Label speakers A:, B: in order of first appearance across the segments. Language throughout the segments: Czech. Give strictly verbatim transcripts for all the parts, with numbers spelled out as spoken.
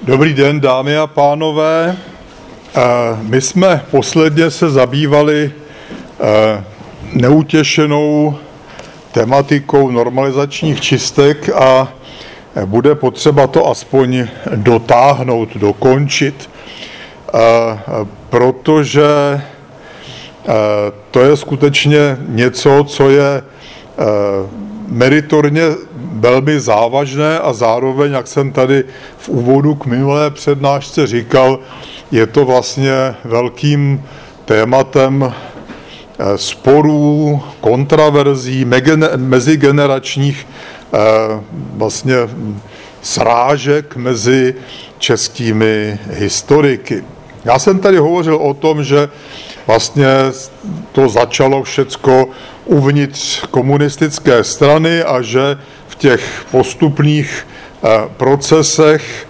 A: Dobrý den, dámy a pánové. My jsme posledně se zabývali neutěšenou tematikou normalizačních čistek a bude potřeba to aspoň dotáhnout, dokončit, protože to je skutečně něco, co je meritorně velmi závažné a zároveň, jak jsem tady v úvodu k minulé přednášce říkal, je to vlastně velkým tématem sporů, kontraverzí, mezigeneračních vlastně srážek mezi českými historiky. Já jsem tady hovořil o tom, že vlastně to začalo všecko uvnitř komunistické strany a že v těch postupných procesech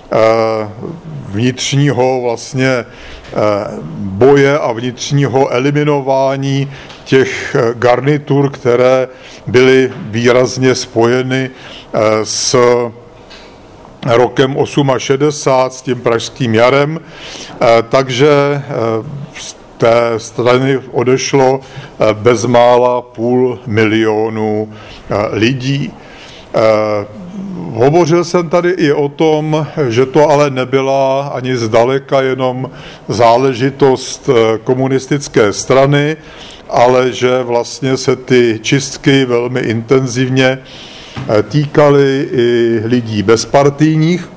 A: vnitřního vlastně boje a vnitřního eliminování těch garnitur, které byly výrazně spojeny s rokem šedesát osm, s tím pražským jarem, takže z té strany odešlo bezmála půl milionu lidí. Hovořil jsem tady i o tom, že to ale nebyla ani zdaleka jenom záležitost komunistické strany, ale že vlastně se ty čistky velmi intenzivně týkaly i lidí bezpartijních,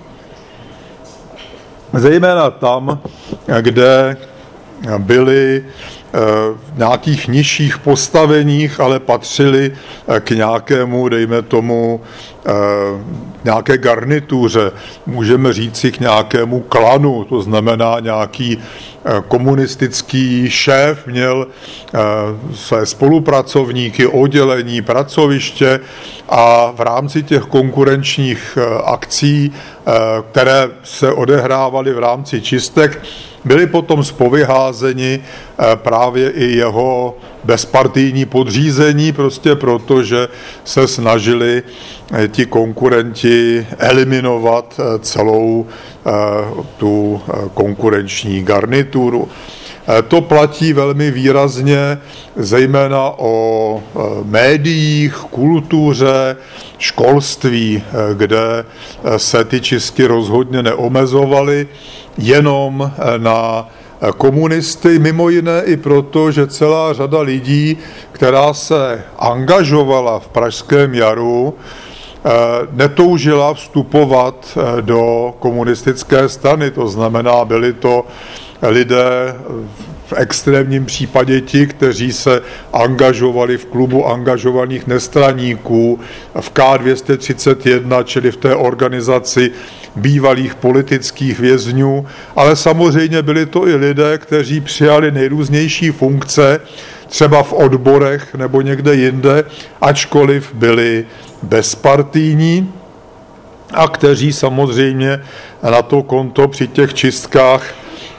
A: zejména tam, kde byli v nějakých nižších postaveních, ale patřili k nějakému, dejme tomu, nějaké garnituře, můžeme říci k nějakému klanu, to znamená nějaký komunistický šéf měl své spolupracovníky, oddělení, pracoviště a v rámci těch konkurenčních akcí, které se odehrávaly v rámci čistek, byli potom zpovyházeni právě i jeho bezpartijní podřízení, prostě proto, že se snažili ti konkurenti eliminovat celou tu konkurenční garnituru. To platí velmi výrazně zejména o médiích, kultuře, školství, kde se ty čistky rozhodně neomezovaly jenom na komunisty, mimo jiné i proto, že celá řada lidí, která se angažovala v Pražském jaru, netoužila vstupovat do komunistické strany, to znamená, byli to lidé v extrémním případě ti, kteří se angažovali v klubu angažovaných nestraníků, v K dvě stě třicet jedna, čili v té organizaci bývalých politických vězňů, ale samozřejmě byli to i lidé, kteří přijali nejrůznější funkce, třeba v odborech nebo někde jinde, ačkoliv byli bezpartijní a kteří samozřejmě na to konto při těch čistkách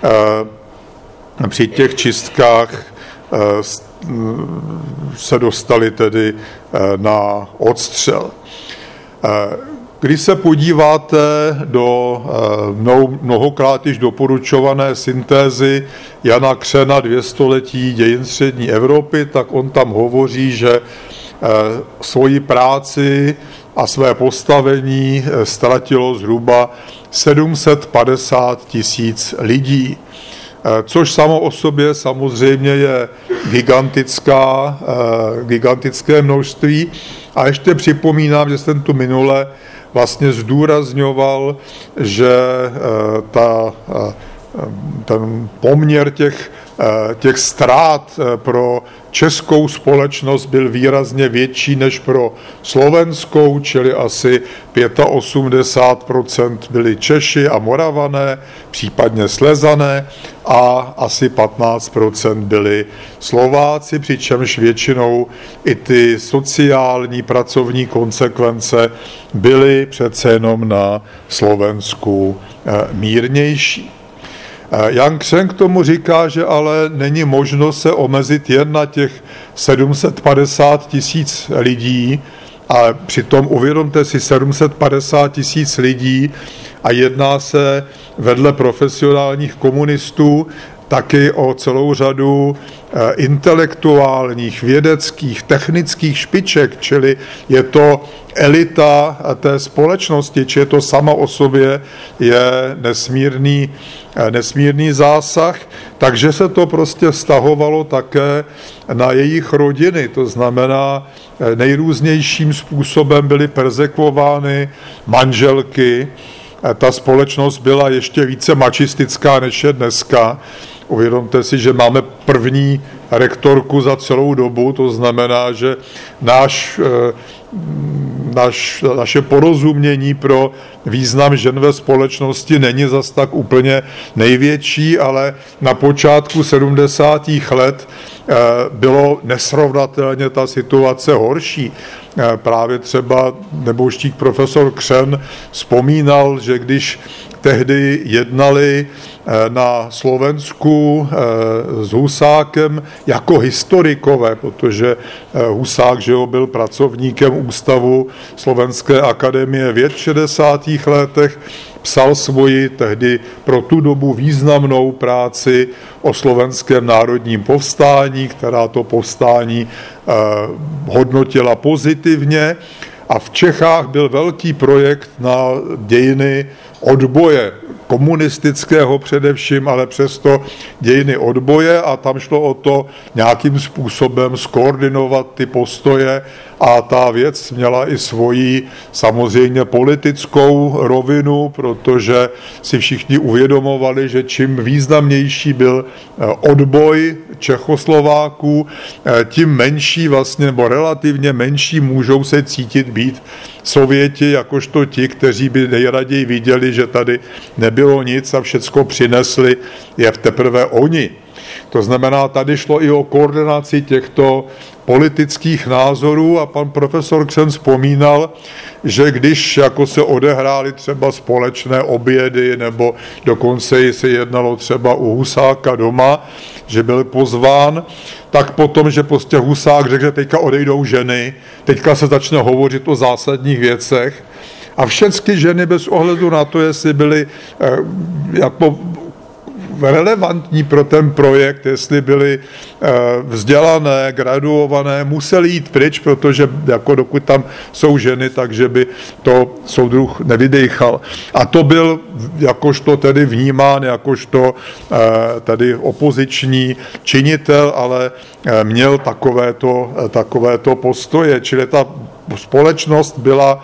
A: při těch čistkách se dostali tedy na odstřel. Když se podíváte do mnohokrát již doporučované syntézy Jana Křena Dvě století dějin střední Evropy, tak on tam hovoří, že svoji práci a své postavení ztratilo zhruba sedm set padesát tisíc lidí, což samo o sobě samozřejmě je gigantická, gigantické množství. A ještě připomínám, že jsem tu minule vlastně zdůrazňoval, že ta, ten poměr těch, těch ztrát pro českou společnost byl výrazně větší než pro slovenskou, čili asi osmdesát pět procent byli Češi a Moravané, případně Slezané, a asi patnáct procent byli Slováci, přičemž většinou i ty sociální pracovní konsekvence byly přece jenom na Slovensku mírnější. Jan Křen k tomu říká, že ale není možno se omezit jen na těch sedm set padesát tisíc lidí, A přitom uvědomte si sedm set padesát tisíc lidí a jedná se vedle profesionálních komunistů taky o celou řadu intelektuálních, vědeckých, technických špiček, čili je to elita té společnosti, či je to sama o sobě je nesmírný, nesmírný zásah, takže se to prostě vztahovalo také na jejich rodiny, to znamená nejrůznějším způsobem byly perzekvovány manželky, ta společnost byla ještě více mačistická než je dneska. Uvědomte si, že máme první rektorku za celou dobu, to znamená, že náš, naš, naše porozumění pro význam žen ve společnosti není zas tak úplně největší, ale na počátku sedmdesátých let bylo nesrovnatelně ta situace horší. Právě třeba nebouštík profesor Křen vzpomínal, že když tehdy jednali na Slovensku s Husákem jako historikové, protože Husák, že jo, byl pracovníkem Ústavu Slovenské akademie věd v šedesátých letech, psal svoji tehdy pro tu dobu významnou práci o slovenském národním povstání, která to povstání eh, hodnotila pozitivně. A v Čechách byl velký projekt na dějiny odboje, komunistického především, ale přesto dějiny odboje, a tam šlo o to nějakým způsobem skoordinovat ty postoje, a ta věc měla i svoji samozřejmě politickou rovinu, protože si všichni uvědomovali, že čím významnější byl odboj Čechoslováků, tím menší vlastně, nebo relativně menší můžou se cítit být Sověti, jakožto ti, kteří by nejraději viděli, že tady nebylo nic a všecko přinesli je teprve oni. To znamená, tady šlo i o koordinaci těchto politických názorů, a pan profesor Křen vzpomínal, že když jako se odehrály třeba společné obědy, nebo dokonce se jednalo třeba u Husáka doma, že byl pozván, tak potom, že prostě Husák řekl, že teďka odejdou ženy, teďka se začne hovořit o zásadních věcech, a všechny ženy bez ohledu na to, jestli byly eh, jako relevantní pro ten projekt, jestli byly vzdělané, graduované, museli jít pryč, protože jako dokud tam jsou ženy, takže by to soudruh nevydejchal. A to byl jakožto tedy vnímán, jakožto tady opoziční činitel, ale měl takovéto, takovéto postoje. Čili ta společnost byla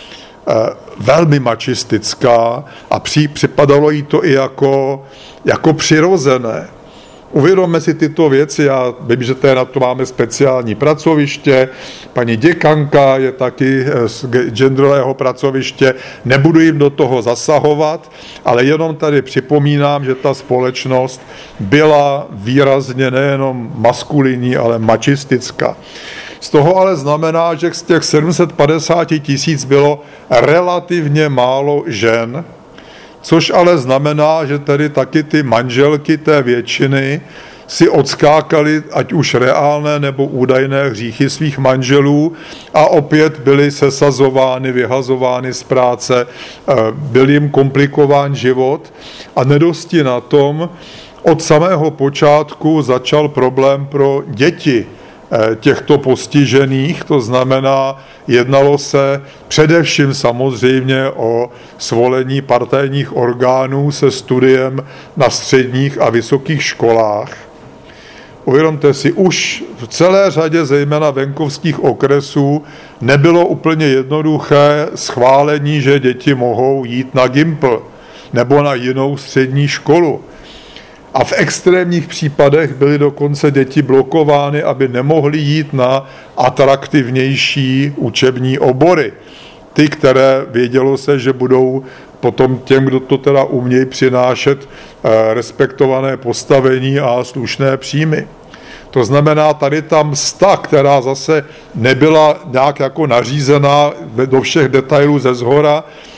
A: velmi mačistická a při, připadalo jí to i jako, jako přirozené. Uvědomme si tyto věci, já vím, že na to máme speciální pracoviště, paní děkanka je taky z genderového pracoviště, nebudu jim do toho zasahovat, ale jenom tady připomínám, že ta společnost byla výrazně nejenom maskulinní, ale mačistická. Z toho ale znamená, že z těch sedm set padesát tisíc bylo relativně málo žen, což ale znamená, že tedy taky ty manželky té většiny si odskákaly ať už reálné nebo údajné hříchy svých manželů a opět byly sesazovány, vyhazovány z práce, byl jim komplikován život, a nedosti na tom od samého počátku začal problém pro děti těchto postižených, to znamená, jednalo se především samozřejmě o svolení partajních orgánů se studiem na středních a vysokých školách. Uvědomte si, už v celé řadě zejména venkovských okresů nebylo úplně jednoduché schválení, že děti mohou jít na Gimpl nebo na jinou střední školu. A v extrémních případech byly dokonce děti blokovány, aby nemohly jít na atraktivnější učební obory. Ty, které vědělo se, že budou potom těm, kdo to teda umějí, přinášet respektované postavení a slušné příjmy. To znamená, tady tam msta, která zase nebyla nějak jako nařízená do všech detailů ze zhora,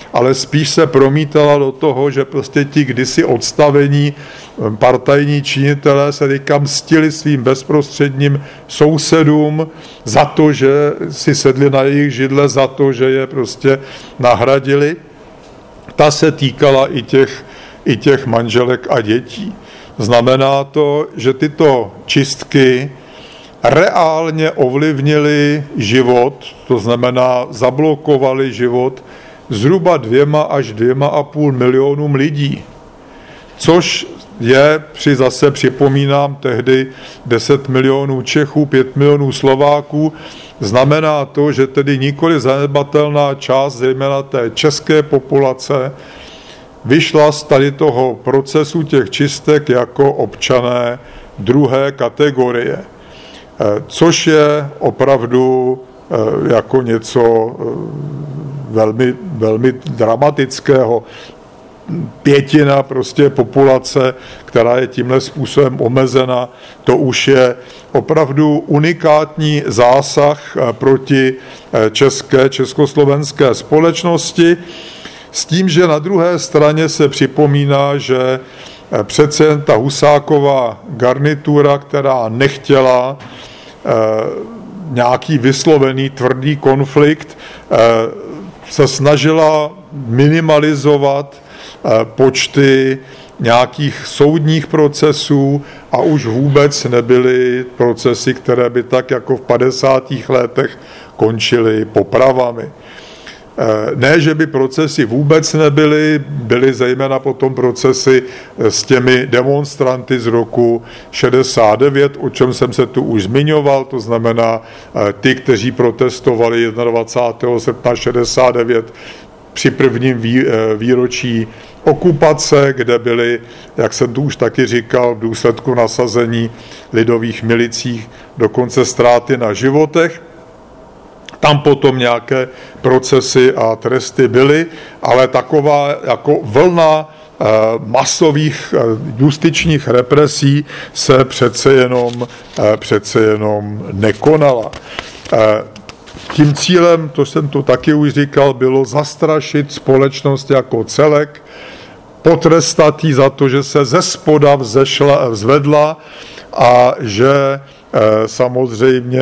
A: ale spíš se promítala do toho, že prostě ti kdysi odstavení partajní činitelé se teďka mstili svým bezprostředním sousedům za to, že si sedli na jejich židle, za to, že je prostě nahradili. Ta se týkala i těch, i těch manželek a dětí. Znamená to, že tyto čistky reálně ovlivnili život, to znamená zablokovali život zhruba dvěma až dvěma a půl milionům lidí, což je, při zase připomínám, tehdy deset milionů Čechů, pět milionů Slováků, znamená to, že tedy nikoli zanedbatelná část, zejména té české populace, vyšla z tady toho procesu těch čistek jako občané druhé kategorie, což je opravdu jako něco velmi, velmi dramatického. Pětina prostě populace, která je tímhle způsobem omezena, to už je opravdu unikátní zásah proti české, československé společnosti, s tím, že na druhé straně se připomíná, že přece jen ta Husáková garnitura, která nechtěla nějaký vyslovený tvrdý konflikt, se snažila minimalizovat počty nějakých soudních procesů a už vůbec nebyly procesy, které by tak jako v padesátých letech končily popravami. Ne, že by procesy vůbec nebyly, byly zejména potom procesy s těmi demonstranty z roku šedesát devět, o čem jsem se tu už zmiňoval, to znamená ty, kteří protestovali dvacátého prvního srpna šedesát devět při prvním výročí okupace, kde byly, jak jsem tu už taky říkal, v důsledku nasazení lidových milicí dokonce ztráty na životech. Tam potom nějaké procesy a tresty byly, ale taková jako vlna masových justičních represí se přece jenom, přece jenom nekonala. Tím cílem, to jsem tu taky už říkal, bylo zastrašit společnost jako celek, potrestat jí za to, že se ze spoda vzešla, vzvedla a že samozřejmě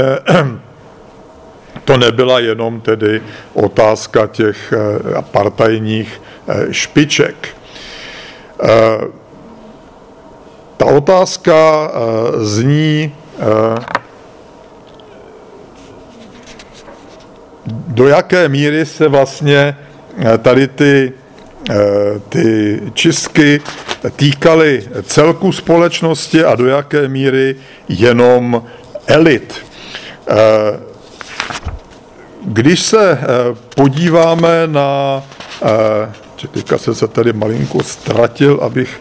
A: to nebyla jenom tedy otázka těch partajních špiček. Ta otázka zní, do jaké míry se vlastně tady ty, ty čistky týkaly celku společnosti a do jaké míry jenom elit. Když se podíváme na... Teďka jsem se tady malinko ztratil, abych,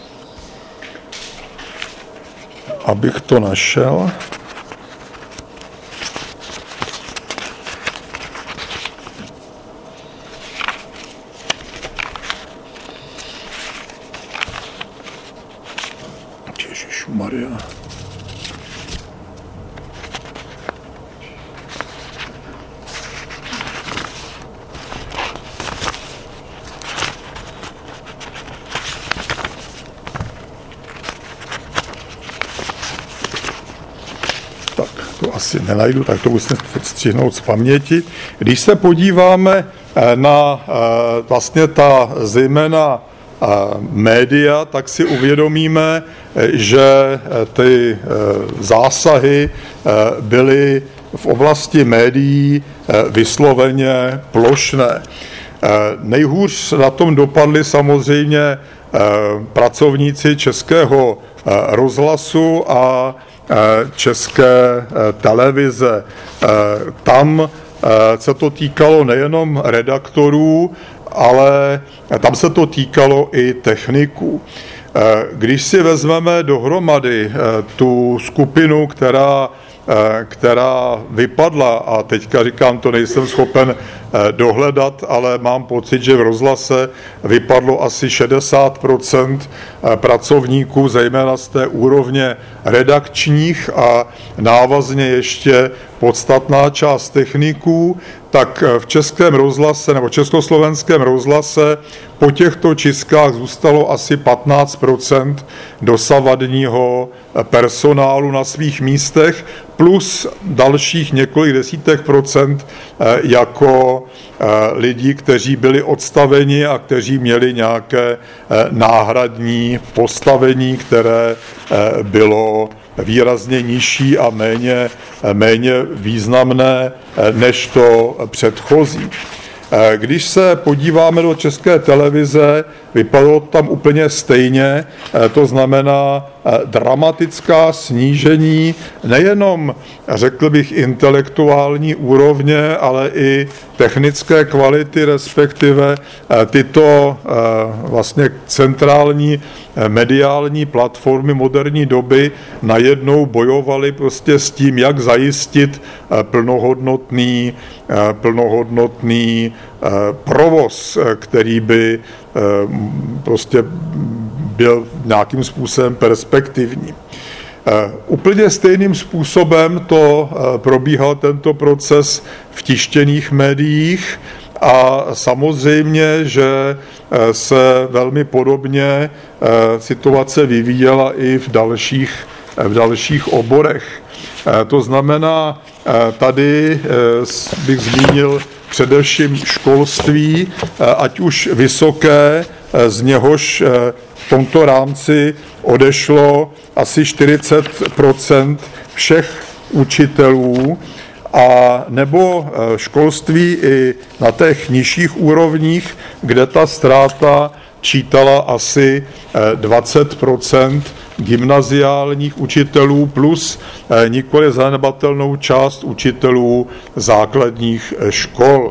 A: abych to našel. Ježišmarja. Asi nenajdu, tak to musím střihnout z paměti. Když se podíváme na vlastně ta zejména média, tak si uvědomíme, že ty zásahy byly v oblasti médií vysloveně plošné. Nejhůř na tom dopadli samozřejmě pracovníci Českého rozhlasu a České televize. Tam se to týkalo nejenom redaktorů, ale tam se to týkalo i techniků. Když si vezmeme dohromady tu skupinu, která, která vypadla, a teďka říkám, to nejsem schopen dohledat, ale mám pocit, že v rozhlase vypadlo asi šedesát procent pracovníků, zejména z té úrovně redakčních a návazně ještě podstatná část techniků, tak v Českém rozhlase nebo Československém rozhlase po těchto čistkách zůstalo asi patnáct procent dosavadního personálu na svých místech, plus dalších několik desítek procent jako lidí, kteří byli odstaveni a kteří měli nějaké náhradní postavení, které bylo výrazně nižší a méně, méně významné než to předchozí. Když se podíváme do České televize, vypadalo to tam úplně stejně, to znamená dramatická snížení nejenom, řekl bych, intelektuální úrovně, ale i technické kvality, respektive tyto vlastně centrální mediální platformy moderní doby najednou bojovaly prostě s tím, jak zajistit plnohodnotný, plnohodnotný provoz, který by prostě byl nějakým způsobem perspektivní. Úplně stejným způsobem to probíhal tento proces v tištěných médiích a samozřejmě, že se velmi podobně situace vyvíjela i v dalších, v dalších oborech. To znamená, tady bych zmínil především školství, ať už vysoké, z něhož v tomto rámci odešlo asi čtyřicet procent všech učitelů, a nebo školství i na těch nižších úrovních, kde ta ztráta čítala asi dvacet procent gymnaziálních učitelů plus nikoli zanedbatelnou část učitelů základních škol.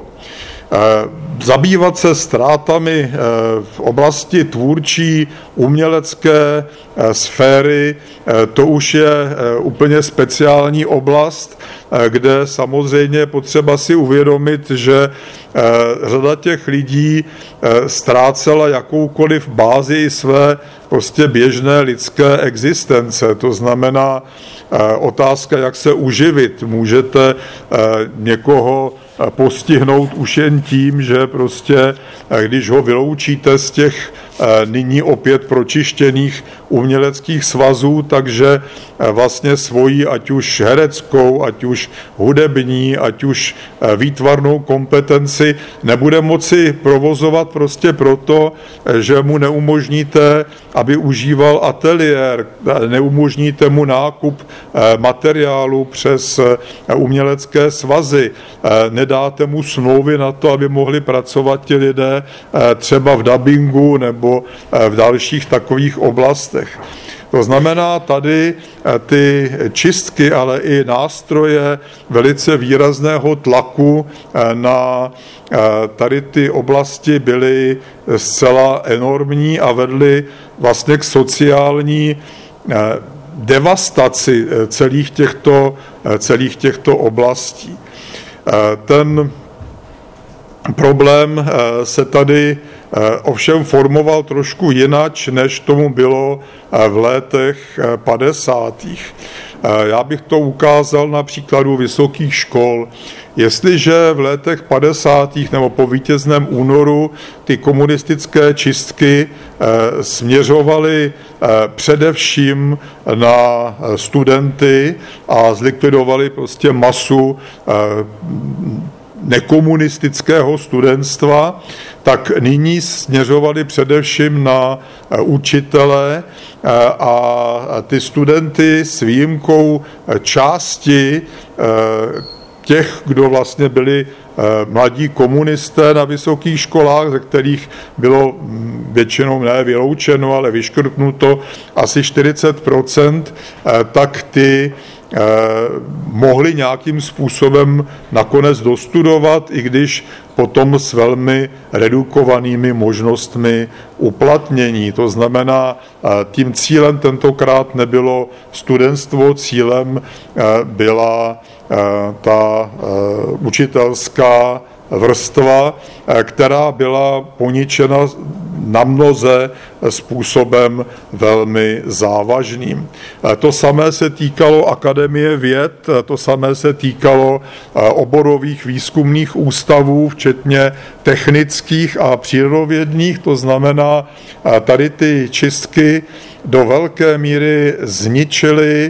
A: Zabývat se ztrátami v oblasti tvůrčí, umělecké sféry, to už je úplně speciální oblast, kde samozřejmě je potřeba si uvědomit, že řada těch lidí ztrácela jakoukoliv bázi své prostě běžné lidské existence. To znamená otázka, jak se uživit. Můžete někoho postihnout už jen tím, že prostě, když ho vyloučíte z těch nyní opět pročištěných uměleckých svazů, takže vlastně svoji ať už hereckou, ať už hudební, ať už výtvarnou kompetenci nebude moci provozovat prostě proto, že mu neumožníte, aby užíval ateliér, neumožníte mu nákup materiálu přes umělecké svazy, nedáte mu smlouvy na to, aby mohli pracovat ti lidé třeba v dabingu nebo v dalších takových oblastech. To znamená, tady ty čistky, ale i nástroje velice výrazného tlaku na tady ty oblasti byly zcela enormní a vedly vlastně k sociální devastaci celých těchto, celých těchto oblastí. Ten problém se tady ovšem formoval trošku jinak, než tomu bylo v letech padesátých. Já bych to ukázal na příkladu vysokých škol. Jestliže v letech padesátých nebo po vítězném únoru ty komunistické čistky směřovaly především na studenty a zlikvidovali prostě masu nekomunistického studentstva, tak nyní směřovali především na učitele a ty studenty s výjimkou části těch, kdo vlastně byli mladí komunisté na vysokých školách, ze kterých bylo většinou ne vyloučeno, ale vyškrtnuto asi čtyřicet procent, tak ty mohli nějakým způsobem nakonec dostudovat, i když potom s velmi redukovanými možnostmi uplatnění. To znamená, tím cílem tentokrát nebylo studentstvo, cílem byla ta učitelská vrstva, která byla poničena na mnoze způsobem velmi závažným. To samé se týkalo Akademie věd, to samé se týkalo oborových výzkumných ústavů, včetně technických a přírodovědných, to znamená, tady ty čistky do velké míry zničily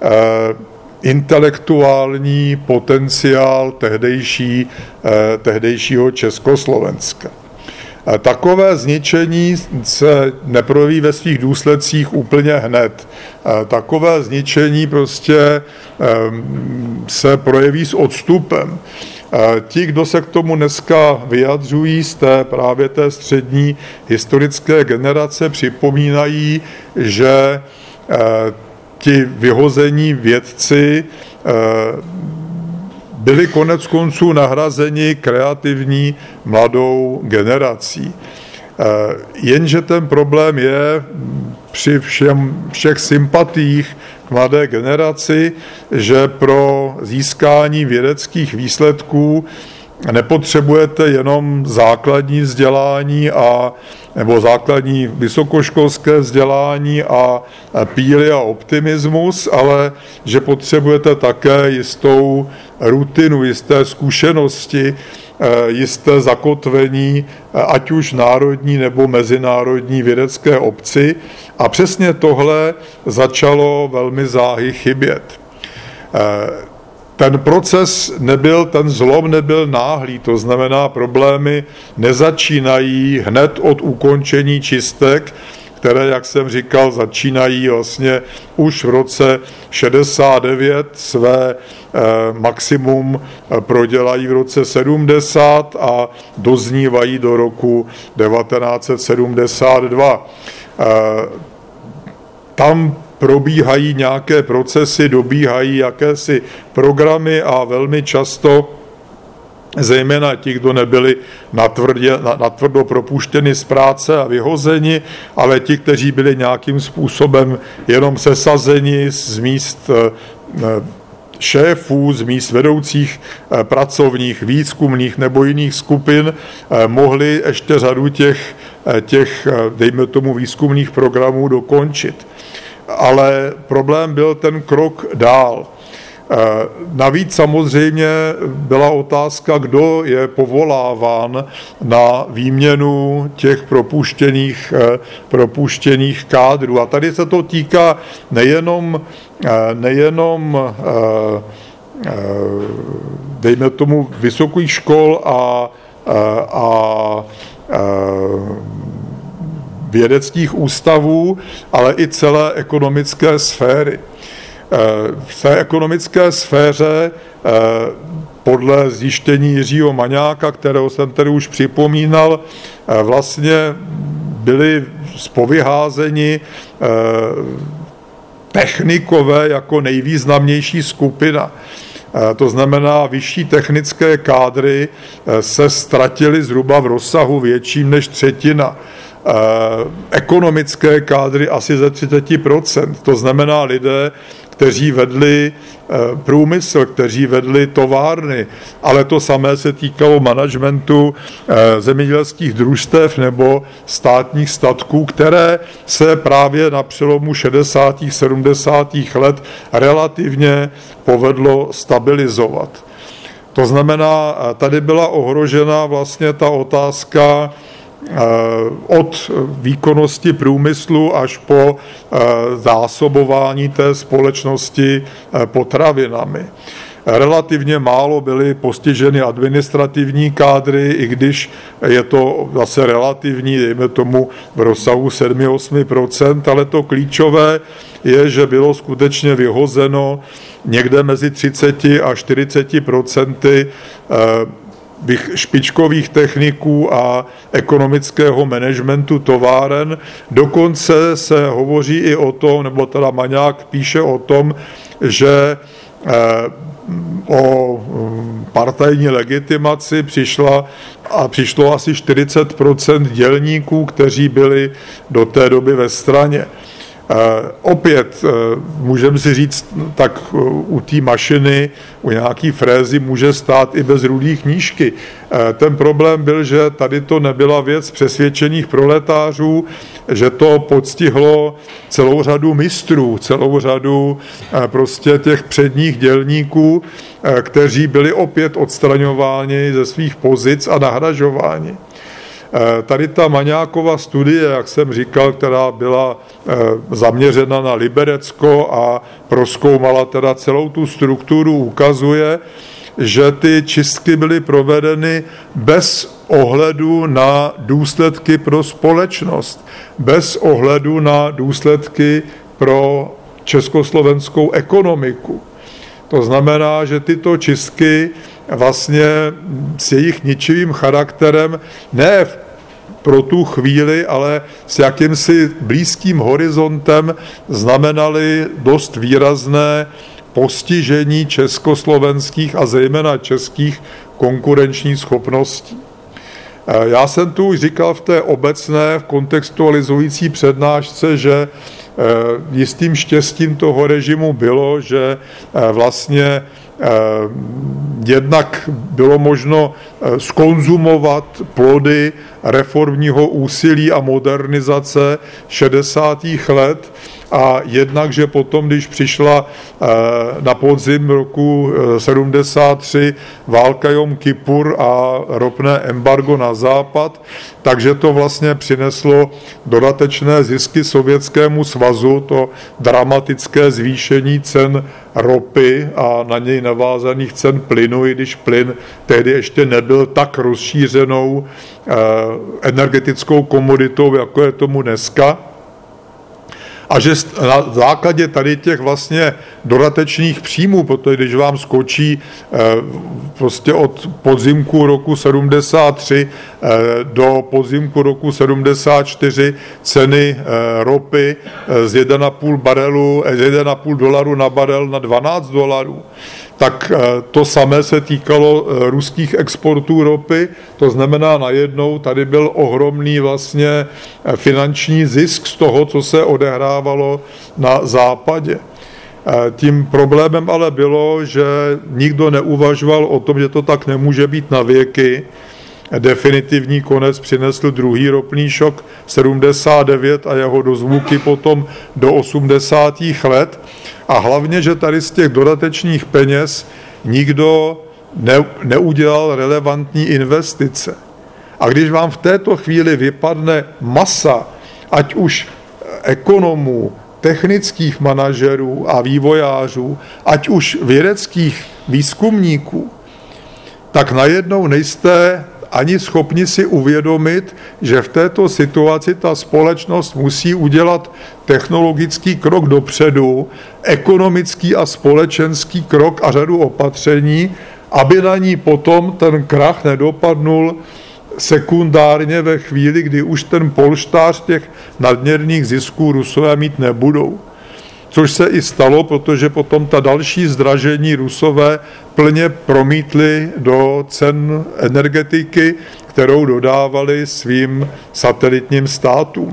A: intelektuální potenciál tehdejší, tehdejšího Československa. Takové zničení se neprojeví ve svých důsledcích úplně hned. Takové zničení prostě se projeví s odstupem. Ti, kdo se k tomu dneska vyjadřují z té právě té střední historické generace, připomínají, že ti vyhození vědci byli konec konců nahrazeni kreativní mladou generací. Jenže ten problém je při všem, všech sympatiích k mladé generaci, že pro získání vědeckých výsledků nepotřebujete jenom základní vzdělání a, nebo základní vysokoškolské vzdělání a píly a optimismus, ale že potřebujete také jistou rutinu, jisté zkušenosti, jisté zakotvení, ať už národní nebo mezinárodní vědecké obci. A přesně tohle začalo velmi záhy chybět. Ten proces nebyl, ten zlom nebyl náhlý, to znamená, problémy nezačínají hned od ukončení čistek, které, jak jsem říkal, začínají vlastně už v roce šedesát devět, své eh, maximum prodělají v roce sedmdesát a doznívají do roku devatenáct set sedmdesát dva. Eh, tam probíhají nějaké procesy, dobíhají jakési programy a velmi často, zejména ti, kdo nebyli natvrdě, natvrdo propuštěni z práce a vyhozeni, ale ti, kteří byli nějakým způsobem jenom sesazeni z míst šéfů, z míst vedoucích pracovních, výzkumných nebo jiných skupin, mohli ještě řadu těch, těch, dejme tomu, výzkumných programů dokončit. Ale problém byl ten krok dál. Navíc samozřejmě byla otázka, kdo je povoláván na výměnu těch propuštěných, propuštěných kádrů. A tady se to týká nejenom, nejenom dejme tomu vysokých škol a, a, a vědeckých ústavů, ale i celé ekonomické sféry. V té ekonomické sféře podle zjištění Jiřího Maňáka, kterého jsem tady už připomínal, vlastně byli zpovyházeni technikové jako nejvýznamnější skupina. To znamená, vyšší technické kádry se ztratily zhruba v rozsahu větším než třetina. Ekonomické kádry asi ze třicet procent. To znamená lidé, kteří vedli průmysl, kteří vedli továrny, ale to samé se týkalo managementu zemědělských družstev nebo státních statků, které se právě na přelomu šedesátých sedmdesátých let relativně povedlo stabilizovat. To znamená, tady byla ohrožena vlastně ta otázka od výkonnosti průmyslu až po zásobování té společnosti potravinami. Relativně málo byly postiženy administrativní kádry, i když je to zase relativní, dejme tomu v rozsahu sedm až osm procent, ale to klíčové je, že bylo skutečně vyhozeno někde mezi třicet a čtyřicet procenty špičkových techniků a ekonomického managementu továren. Dokonce se hovoří i o tom, nebo teda Maňák píše o tom, že o partajní legitimaci přišla a přišlo asi čtyřicet procent dělníků, kteří byli do té doby ve straně. Opět můžeme si říct, tak u té mašiny, u nějaký frézy může stát i bez rudé knížky. Ten problém byl, že tady to nebyla věc přesvědčených proletářů, že to podstihlo celou řadu mistrů, celou řadu prostě těch předních dělníků, kteří byli opět odstraňováni ze svých pozic a nahražováni. Tady ta Maňákova studie, jak jsem říkal, která byla zaměřena na Liberecko a prozkoumala teda celou tu strukturu, ukazuje, že ty čistky byly provedeny bez ohledu na důsledky pro společnost, bez ohledu na důsledky pro československou ekonomiku. To znamená, že tyto čistky vlastně s jejich ničivým charakterem ne pro tu chvíli, ale s jakýmsi blízkým horizontem znamenaly dost výrazné postižení československých a zejména českých konkurenčních schopností. Já jsem tu už říkal v té obecné, v kontextualizující přednášce, že jistým štěstím toho režimu bylo, že vlastně jednak bylo možno zkonzumovat plody reformního úsilí a modernizace šedesátých let a jednak, že potom, když přišla na podzim roku sedmdesát tři válka Jom Kippur a ropné embargo na západ, takže to vlastně přineslo dodatečné zisky Sovětskému svazu, to dramatické zvýšení cen ropy a na něj navázaných cen plynu, i když plyn tehdy ještě nebyl tak rozšířenou energetickou komoditou, jako je tomu dneska. A že na základě tady těch vlastně dodatečných příjmů, protože když vám skočí prostě od podzimku roku sedmdesát tři do podzimku roku sedmdesát čtyři ceny ropy z jedna a půl barelu, z jedna a půl dolaru na barel na dvanáct dolarů, tak to samé se týkalo ruských exportů ropy, to znamená najednou tady byl ohromný vlastně finanční zisk z toho, co se odehrávalo na západě. Tím problémem ale bylo, že nikdo neuvažoval o tom, že to tak nemůže být na věky. Definitivní konec přinesl druhý ropný šok sedmdesát devět a jeho dozvuky potom do osmdesátých let. A hlavně, že tady z těch dodatečných peněz nikdo ne, neudělal relevantní investice. A když vám v této chvíli vypadne masa, ať už ekonomů, technických manažerů a vývojářů, ať už vědeckých výzkumníků, tak najednou nejste ani schopni si uvědomit, že v této situaci ta společnost musí udělat technologický krok dopředu, ekonomický a společenský krok a řadu opatření, aby na ní potom ten krach nedopadnul sekundárně ve chvíli, kdy už ten polštář těch nadměrných zisků Rusové mít nebudou. Což se i stalo, protože potom ta další zdražení Rusové plně promítly do cen energetiky, kterou dodávali svým satelitním státům.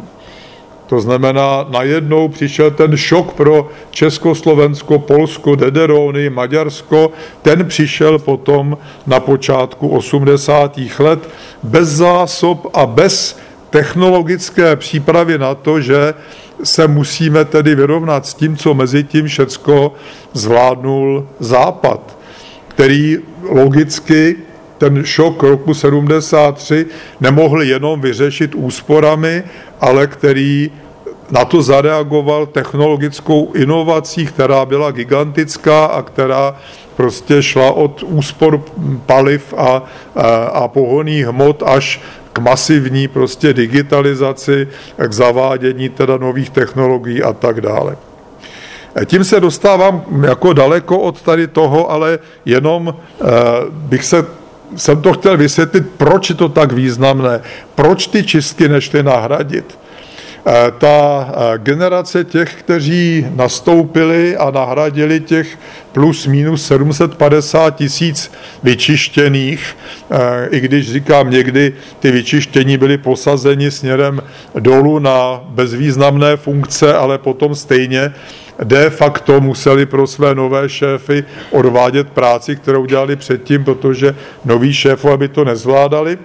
A: To znamená, najednou přišel ten šok pro Československo, Polsko, Dederóny, Maďarsko, ten přišel potom na počátku osmdesátých let bez zásob a bez technologické přípravy na to, že se musíme tedy vyrovnat s tím, co mezi tím všecko zvládnul Západ, který logicky ten šok roku sedmdesát tři nemohl jenom vyřešit úsporami, ale který na to zareagoval technologickou inovací, která byla gigantická a která prostě šla od úspor paliv a, a, a pohonných hmot až k masivní prostě digitalizaci, k zavádění teda nových technologií a tak dále. Tím se dostávám jako daleko od tady toho, ale jenom eh, bych se, jsem to chtěl vysvětlit, proč je to tak významné, proč ty čistky nešly nahradit. Ta generace těch, kteří nastoupili a nahradili těch plus minus sedm set padesát tisíc vyčištěných, i když říkám, někdy ty vyčištění byly posazeni směrem dolů na bezvýznamné funkce, ale potom stejně de facto museli pro své nové šéfy odvádět práci, kterou dělali předtím, protože noví šéfové by to nezvládali.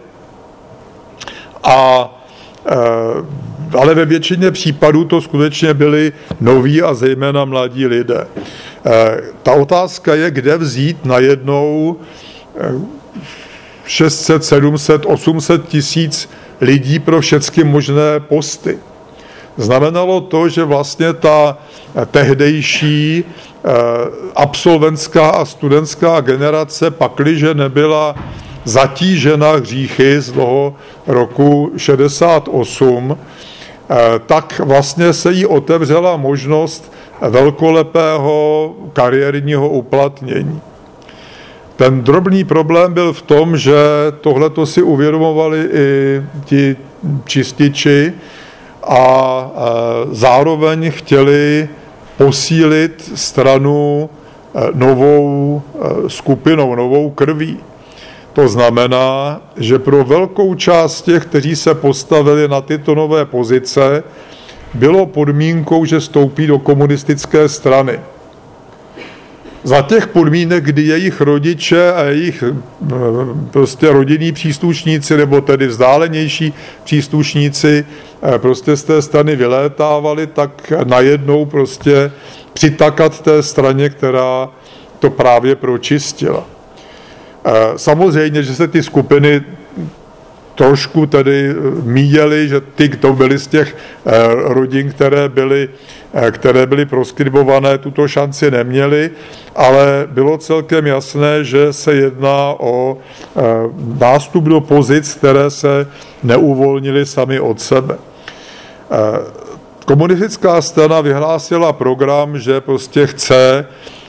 A: A ale ve většině případů to skutečně byli noví a zejména mladí lidé. Ta otázka je, kde vzít najednou šest set, sedm set, osm set tisíc lidí pro všechny možné posty. Znamenalo to, že vlastně ta tehdejší absolventská a studentská generace, pakliže nebyla zatížena hříchy z toho roku šedesát osm, tak vlastně se jí otevřela možnost velkolepého kariérního uplatnění. Ten drobný problém byl v tom, že tohleto si uvědomovali i ti čističi a zároveň chtěli posílit stranu novou skupinou, novou krví. To znamená, že pro velkou část těch, kteří se postavili na tyto nové pozice, bylo podmínkou, že vstoupí do komunistické strany. Za těch podmínek, kdy jejich rodiče a jejich prostě rodinní příslušníci, nebo tedy vzdálenější příslušníci prostě z té strany vylétávali, tak najednou prostě přitakat té straně, která to právě pročistila. Samozřejmě, že se ty skupiny trošku tedy míjely, že ty, kdo byli z těch rodin, které byly, které byly proskribované, tuto šanci neměli, ale bylo celkem jasné, že se jedná o nástup do pozic, které se neuvolnily sami od sebe. Komunistická strana vyhlásila program, že prostě chce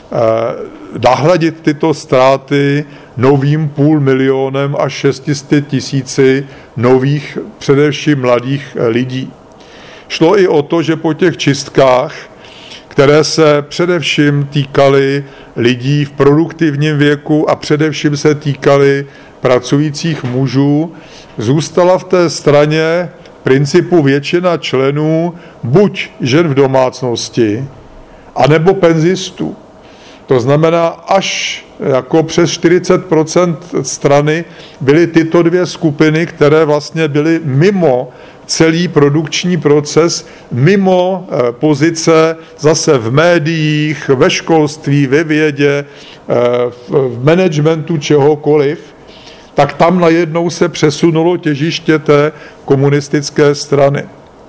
A: nahradit tyto ztráty novým půl milionem až šesti tisíci nových, především mladých lidí. Šlo i o to, že po těch čistkách, které se především týkaly lidí v produktivním věku a především se týkaly pracujících mužů, zůstala v té straně principu většina členů buď žen v domácnosti, anebo penzistů. To znamená, až jako přes čtyřicet procent strany byly tyto dvě skupiny, které vlastně byly mimo celý produkční proces, mimo pozice zase v médiích, ve školství, ve vědě, v managementu čehokoliv, tak tam najednou se přesunulo těžiště té komunistické strany.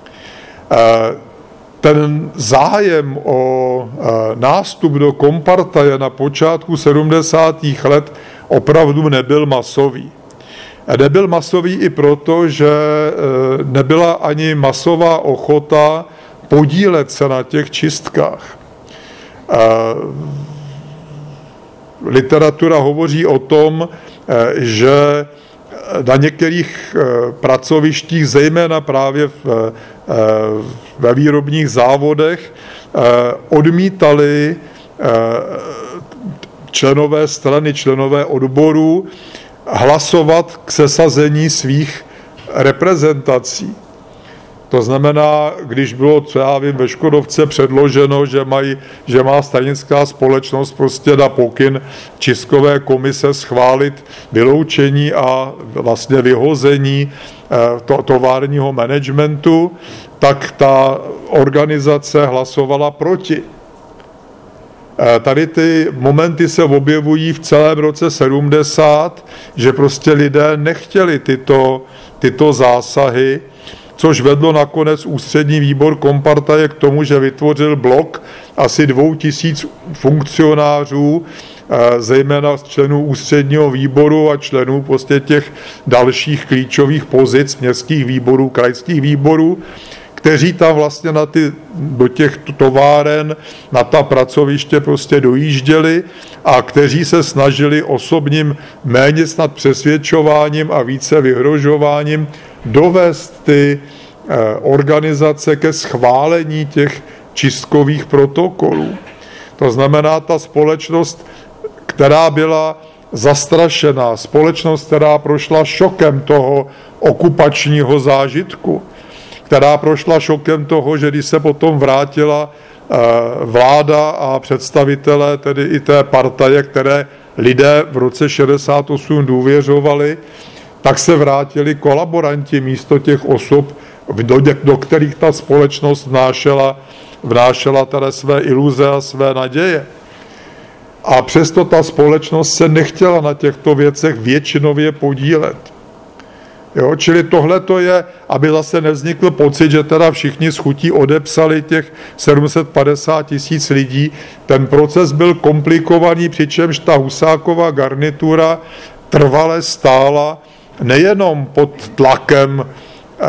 A: Ten zájem o nástup do kompartaje na počátku sedmdesátých let opravdu nebyl masový. Nebyl masový i proto, že nebyla ani masová ochota podílet se na těch čistkách. Literatura hovoří o tom, že na některých pracovištích, zejména právě v, ve výrobních závodech, odmítali členové strany, členové odborů hlasovat k sesazení svých reprezentací. To znamená, když bylo, co já vím, ve Škodovce předloženo, že, mají, že má stranická společnost prostě na pokyn čistkové komise schválit vyloučení a vlastně vyhození to, továrního managementu, tak ta organizace hlasovala proti. Tady ty momenty se objevují v celém roce sedmdesát, že prostě lidé nechtěli tyto, tyto zásahy, což vedlo nakonec ústřední výbor kompartaje k tomu, že vytvořil blok asi dvou tisíc funkcionářů, zejména z členů ústředního výboru a členů prostě těch dalších klíčových pozic městských výborů, krajských výborů, kteří tam vlastně na ty, do těch továren, na ta pracoviště prostě dojížděli a kteří se snažili osobním méně snad přesvědčováním a více vyhrožováním dovést ty organizace ke schválení těch čistkových protokolů. To znamená, ta společnost, která byla zastrašená, společnost, která prošla šokem toho okupačního zážitku, která prošla šokem toho, že když se potom vrátila vláda a představitelé, tedy i té partaje, které lidé v roce šedesát osm důvěřovali, tak se vrátili kolaboranti místo těch osob, do, do kterých ta společnost vnášela, vnášela tady své iluze a své naděje. A přesto ta společnost se nechtěla na těchto věcech většinově podílet. Jo, čili tohle to je, aby zase nevznikl pocit, že teda všichni s chutí odepsali těch sedm set padesát tisíc lidí. Ten proces byl komplikovaný, přičemž ta Husákova garnitura trvale stála nejenom pod tlakem eh,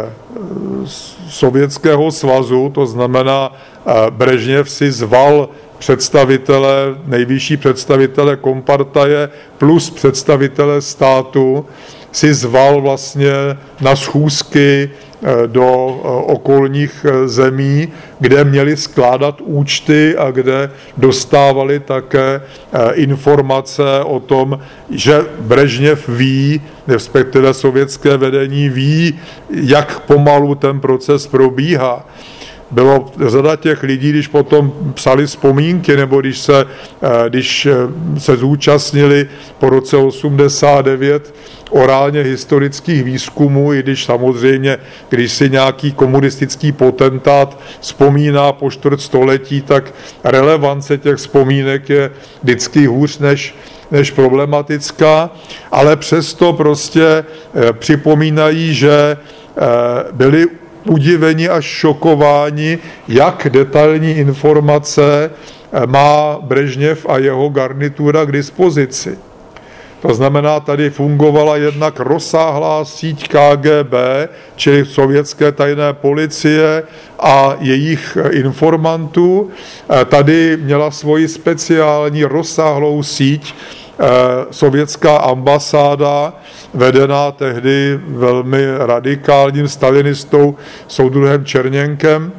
A: Sovětského svazu, to znamená eh, Brežněv si zval představitele, nejvyšší představitele kompartaje plus představitele státu, si zval vlastně na schůzky do okolních zemí, kde měli skládat účty a kde dostávali také informace o tom, že Brežněv ví, respektive sovětské vedení ví, jak pomalu ten proces probíhá. Bylo řada těch lidí, když potom psali vzpomínky, nebo když se, když se zúčastnili po roce osmdesát devět orálně historických výzkumů, i když samozřejmě, když si nějaký komunistický potentát vzpomíná po čtvrt století, tak relevance těch vzpomínek je vždycky hůř než, než problematická, ale přesto prostě připomínají, že byli udiveni až šokováni, jak detailní informace má Brežněv a jeho garnitura k dispozici. To znamená, tady fungovala jednak rozsáhlá síť K G B, čili sovětské tajné policie a jejich informantů. Tady měla svoji speciální rozsáhlou síť sovětská ambasáda, vedená tehdy velmi radikálním stalinistou soudruhem Černěnkem.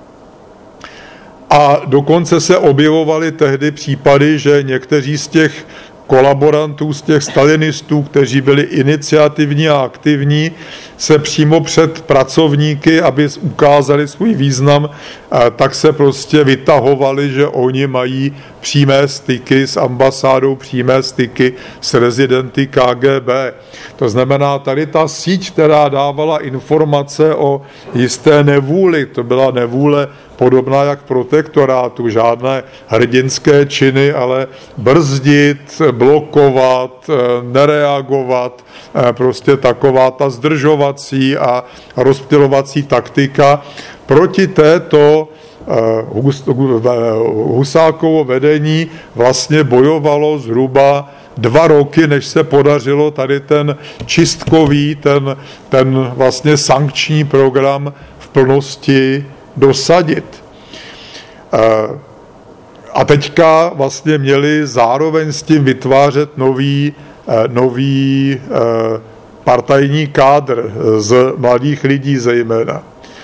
A: A dokonce se objevovaly tehdy případy, že někteří z těch kolaborantů, z těch stalinistů, kteří byli iniciativní a aktivní, se přímo před pracovníky, aby ukázali svůj význam, tak se prostě vytahovali, že oni mají přímé styky s ambasádou, přímé styky s rezidenty K G B. To znamená, tady ta síť, která dávala informace o jisté nevůli, to byla nevůle podobná jak protektorátu, žádné hrdinské činy, ale brzdit, blokovat, nereagovat, prostě taková ta zdržovací a rozptylovací taktika. Proti této Husákovo vedení vlastně bojovalo zhruba dva roky, než se podařilo tady ten čistkový, ten, ten vlastně sankční program v plnosti dosadit. A teďka vlastně měli zároveň s tím vytvářet nový, nový partajní kádr z mladých lidí zejména.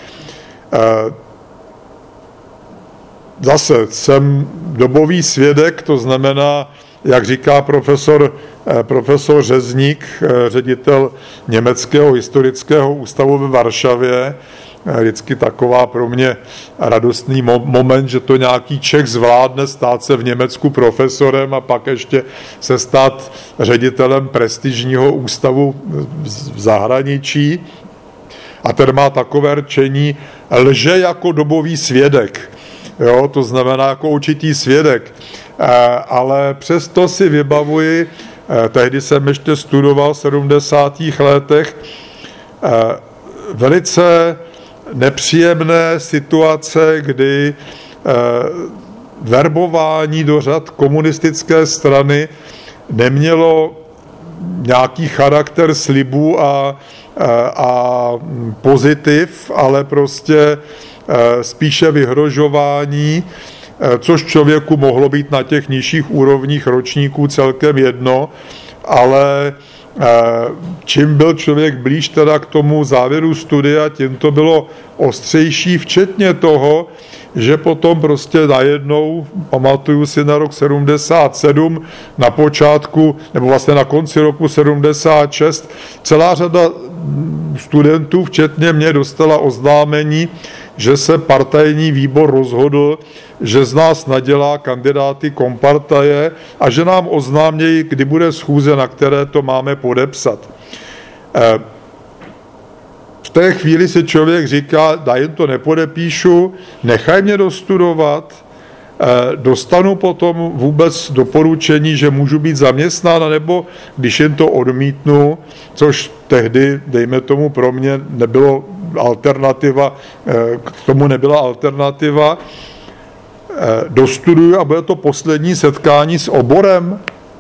A: Zase jsem dobový svědek, to znamená, jak říká profesor, profesor Řezník, ředitel Německého historického ústavu ve Varšavě, vždycky taková pro mě radostný moment, že to nějaký Čech zvládne stát se v Německu profesorem a pak ještě se stát ředitelem prestižního ústavu v zahraničí. A ten má takové rčení, lže jako dobový svědek. Jo, to znamená jako určitý svědek. Ale přesto si vybavuji, tehdy jsem ještě studoval v sedmdesátých letech, velice nepříjemné situace, kdy verbování do řad komunistické strany nemělo nějaký charakter slibů a, a pozitiv, ale prostě spíše vyhrožování, což člověku mohlo být na těch nižších úrovních ročníků celkem jedno, ale čím byl člověk blíž teda k tomu závěru studia, tím to bylo ostřejší, včetně toho, že potom prostě najednou, pamatuju si na rok sedmdesát sedm, na počátku, nebo vlastně na konci roku sedmdesát šest, celá řada studentů, včetně mě, dostala oznámení, že se partajní výbor rozhodl, že z nás nadělá kandidáty kompartaje a že nám oznámějí, kdy bude schůze, na které to máme podepsat. V té chvíli si člověk říká, dá jen to nepodepíšu, nechaj mě dostudovat, dostanu potom vůbec doporučení, že můžu být zaměstnán, nebo když jen to odmítnu, což tehdy, dejme tomu, pro mě nebylo alternativa, k tomu nebyla alternativa, dostuduju a bude to poslední setkání s oborem.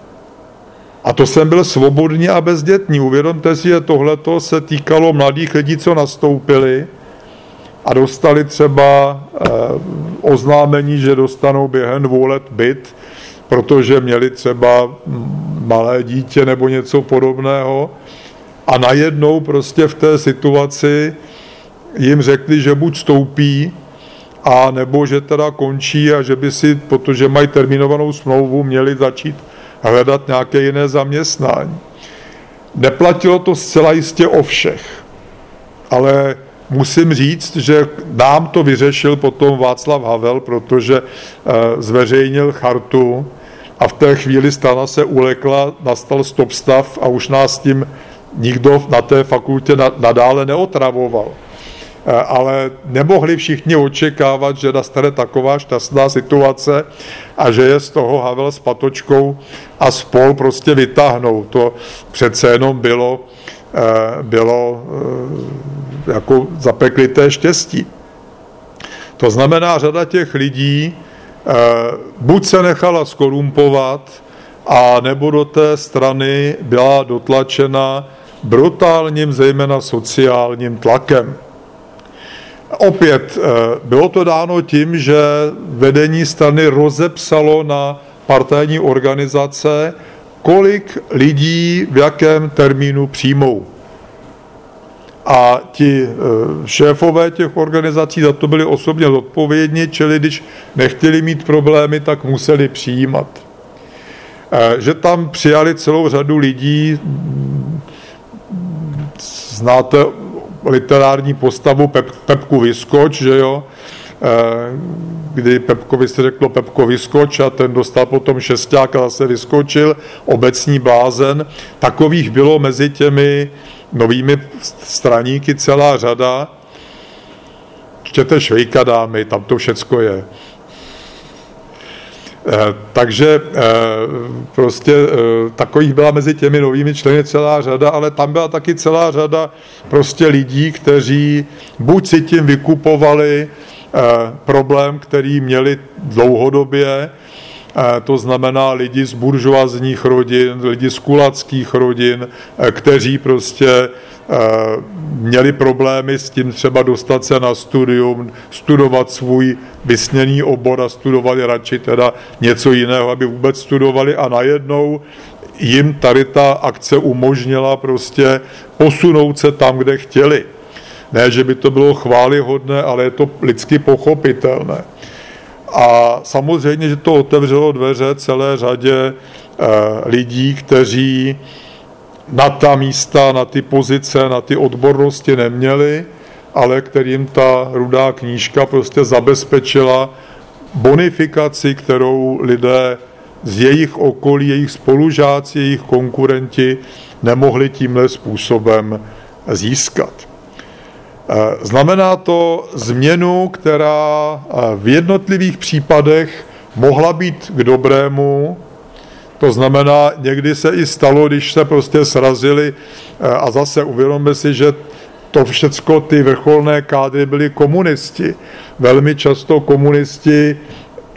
A: A to jsem byl svobodný a bezdětný. Uvědomte si, že tohleto se týkalo mladých lidí, co nastoupili a dostali třeba eh, oznámení, že dostanou během dvou let byt, protože měli třeba malé dítě nebo něco podobného. A najednou prostě v té situaci jim řekli, že buď stoupí, a nebo že teda končí a že by si, protože mají termínovanou smlouvu, měli začít hledat nějaké jiné zaměstnání. Neplatilo to zcela jistě o všech, ale musím říct, že nám to vyřešil potom Václav Havel, protože zveřejnil chartu a v té chvíli strana se ulekla, nastal stop stav a už nás tím nikdo na té fakultě nadále neotravoval. Ale nemohli všichni očekávat, že nastane taková šťastná situace a že je z toho Havel s Patočkou a spol prostě vytáhnou. To přece jenom bylo, bylo jako zapeklité štěstí. To znamená, řada těch lidí buď se nechala skorumpovat, a nebo do té strany byla dotlačena brutálním, zejména sociálním tlakem. Opět bylo to dáno tím, že vedení strany rozepsalo na partajní organizace, kolik lidí v jakém termínu přijmou. A ti šéfové těch organizací za to byli osobně zodpovědní, čili když nechtěli mít problémy, tak museli přijímat. Že tam přijali celou řadu lidí, znáte literární postavu Pep, Pepku Vyskoč, že jo, kdy Pepkovi se řeklo Pepko Vyskoč a ten dostal potom šesták a zase vyskočil, obecní blázen. Takových bylo mezi těmi novými straníky celá řada. Čtěte Švejka, dámy, tam to všecko je. Takže prostě takových byla mezi těmi novými členy celá řada, ale tam byla taky celá řada prostě lidí, kteří buď si tím vykupovali problém, který měli dlouhodobě, to znamená lidi z buržoazních rodin, lidi z kulackých rodin, kteří prostě měli problémy s tím třeba dostat se na studium, studovat svůj vysněný obor a studovali radši teda něco jiného, aby vůbec studovali a najednou jim tady ta akce umožnila prostě posunout se tam, kde chtěli. Ne, že by to bylo chvályhodné, ale je to lidsky pochopitelné. A samozřejmě, že to otevřelo dveře celé řadě eh, lidí, kteří na ta místa, na ty pozice, na ty odbornosti neměli, ale kterým ta rudá knížka prostě zabezpečila bonifikaci, kterou lidé z jejich okolí, jejich spolužáci, jejich konkurenti nemohli tímhle způsobem získat. Znamená to změnu, která v jednotlivých případech mohla být k dobrému. To znamená, někdy se i stalo, když se prostě srazili a zase uvědomme si, že to všecko, ty vrcholné kádry byli komunisti. Velmi často komunisti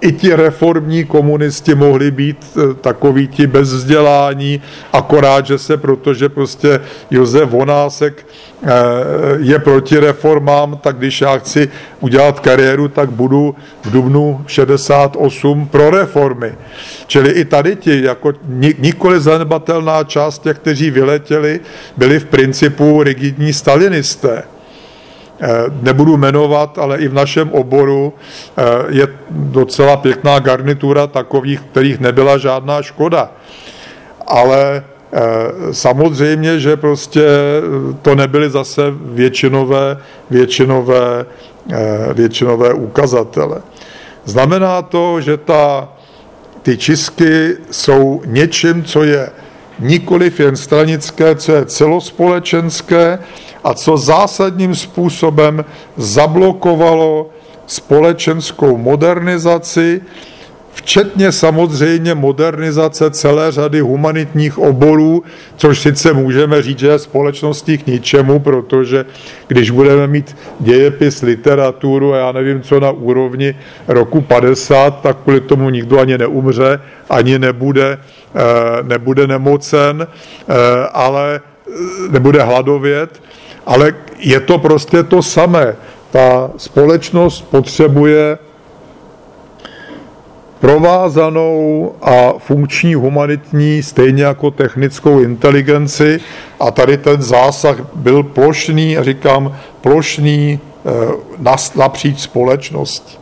A: i ti reformní komunisti mohli být takoví ti bez vzdělání, akorát, že se, protože prostě Josef Vonásek je proti reformám, tak když já chci udělat kariéru, tak budu v dubnu šedesát osm pro reformy. Čili i tady ti, jako nikoli zanedbatelná část těch, kteří vyletěli, byli v principu rigidní stalinisté. Nebudu jmenovat, ale i v našem oboru je docela pěkná garnitura takových, kterých nebyla žádná škoda. Ale samozřejmě, že prostě to nebyly zase většinové, většinové, většinové ukazatele. Znamená to, že ta, ty čistky jsou něčím, co je nikoliv jen stranické, co je celospolečenské a co zásadním způsobem zablokovalo společenskou modernizaci, včetně samozřejmě modernizace celé řady humanitních oborů, což sice můžeme říct, že je společnosti k ničemu, protože když budeme mít dějepis, literaturu a já nevím, co na úrovni roku padesát, tak kvůli tomu nikdo ani neumře, ani nebude, nebude nemocen, ale nebude hladovět, ale je to prostě to samé. Ta společnost potřebuje provázanou a funkční humanitní, stejně jako technickou inteligenci a tady ten zásah byl plošný, a říkám plošný napříč společností.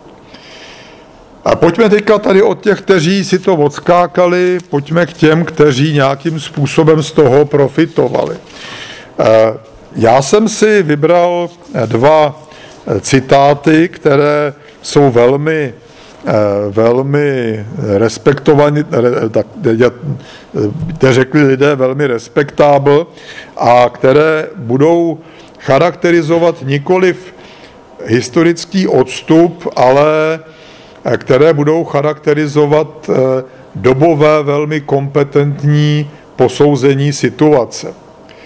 A: A pojďme teďka tady od těch, kteří si to odskákali, pojďme k těm, kteří nějakým způsobem z toho profitovali. Já jsem si vybral dva citáty, které jsou velmi velmi respektovaní, tak řekli lidé velmi respektábl a které budou charakterizovat nikoliv historický odstup, ale které budou charakterizovat dobové velmi kompetentní posouzení situace.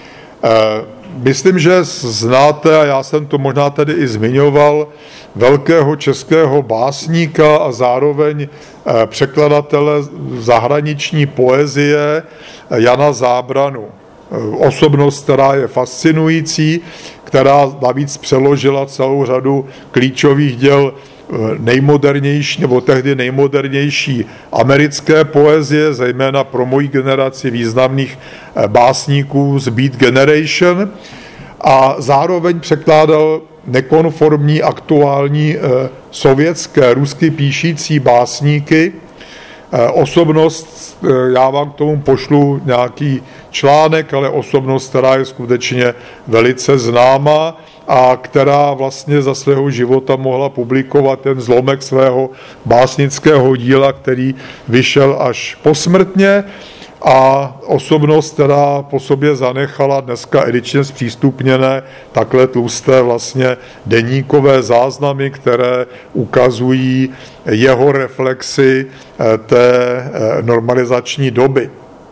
A: Myslím, že znáte, a já jsem to možná tady i zmiňoval, velkého českého básníka a zároveň překladatele zahraniční poezie Jana Zábranu. Osobnost, která je fascinující, která navíc přeložila celou řadu klíčových děl nejmodernější, nebo tehdy nejmodernější americké poezie, zejména pro moji generaci významných básníků z Beat Generation, a zároveň překládal nekonformní aktuální sovětské, rusky píšící básníky. Osobnost, já vám k tomu pošlu nějaký článek, ale osobnost, která je skutečně velice známá a která vlastně za svého života mohla publikovat ten zlomek svého básnického díla, který vyšel až posmrtně, a osobnost, která po sobě zanechala dneska edičně zpřístupněné takhle tlusté vlastně deníkové záznamy, které ukazují jeho reflexy té normalizační doby.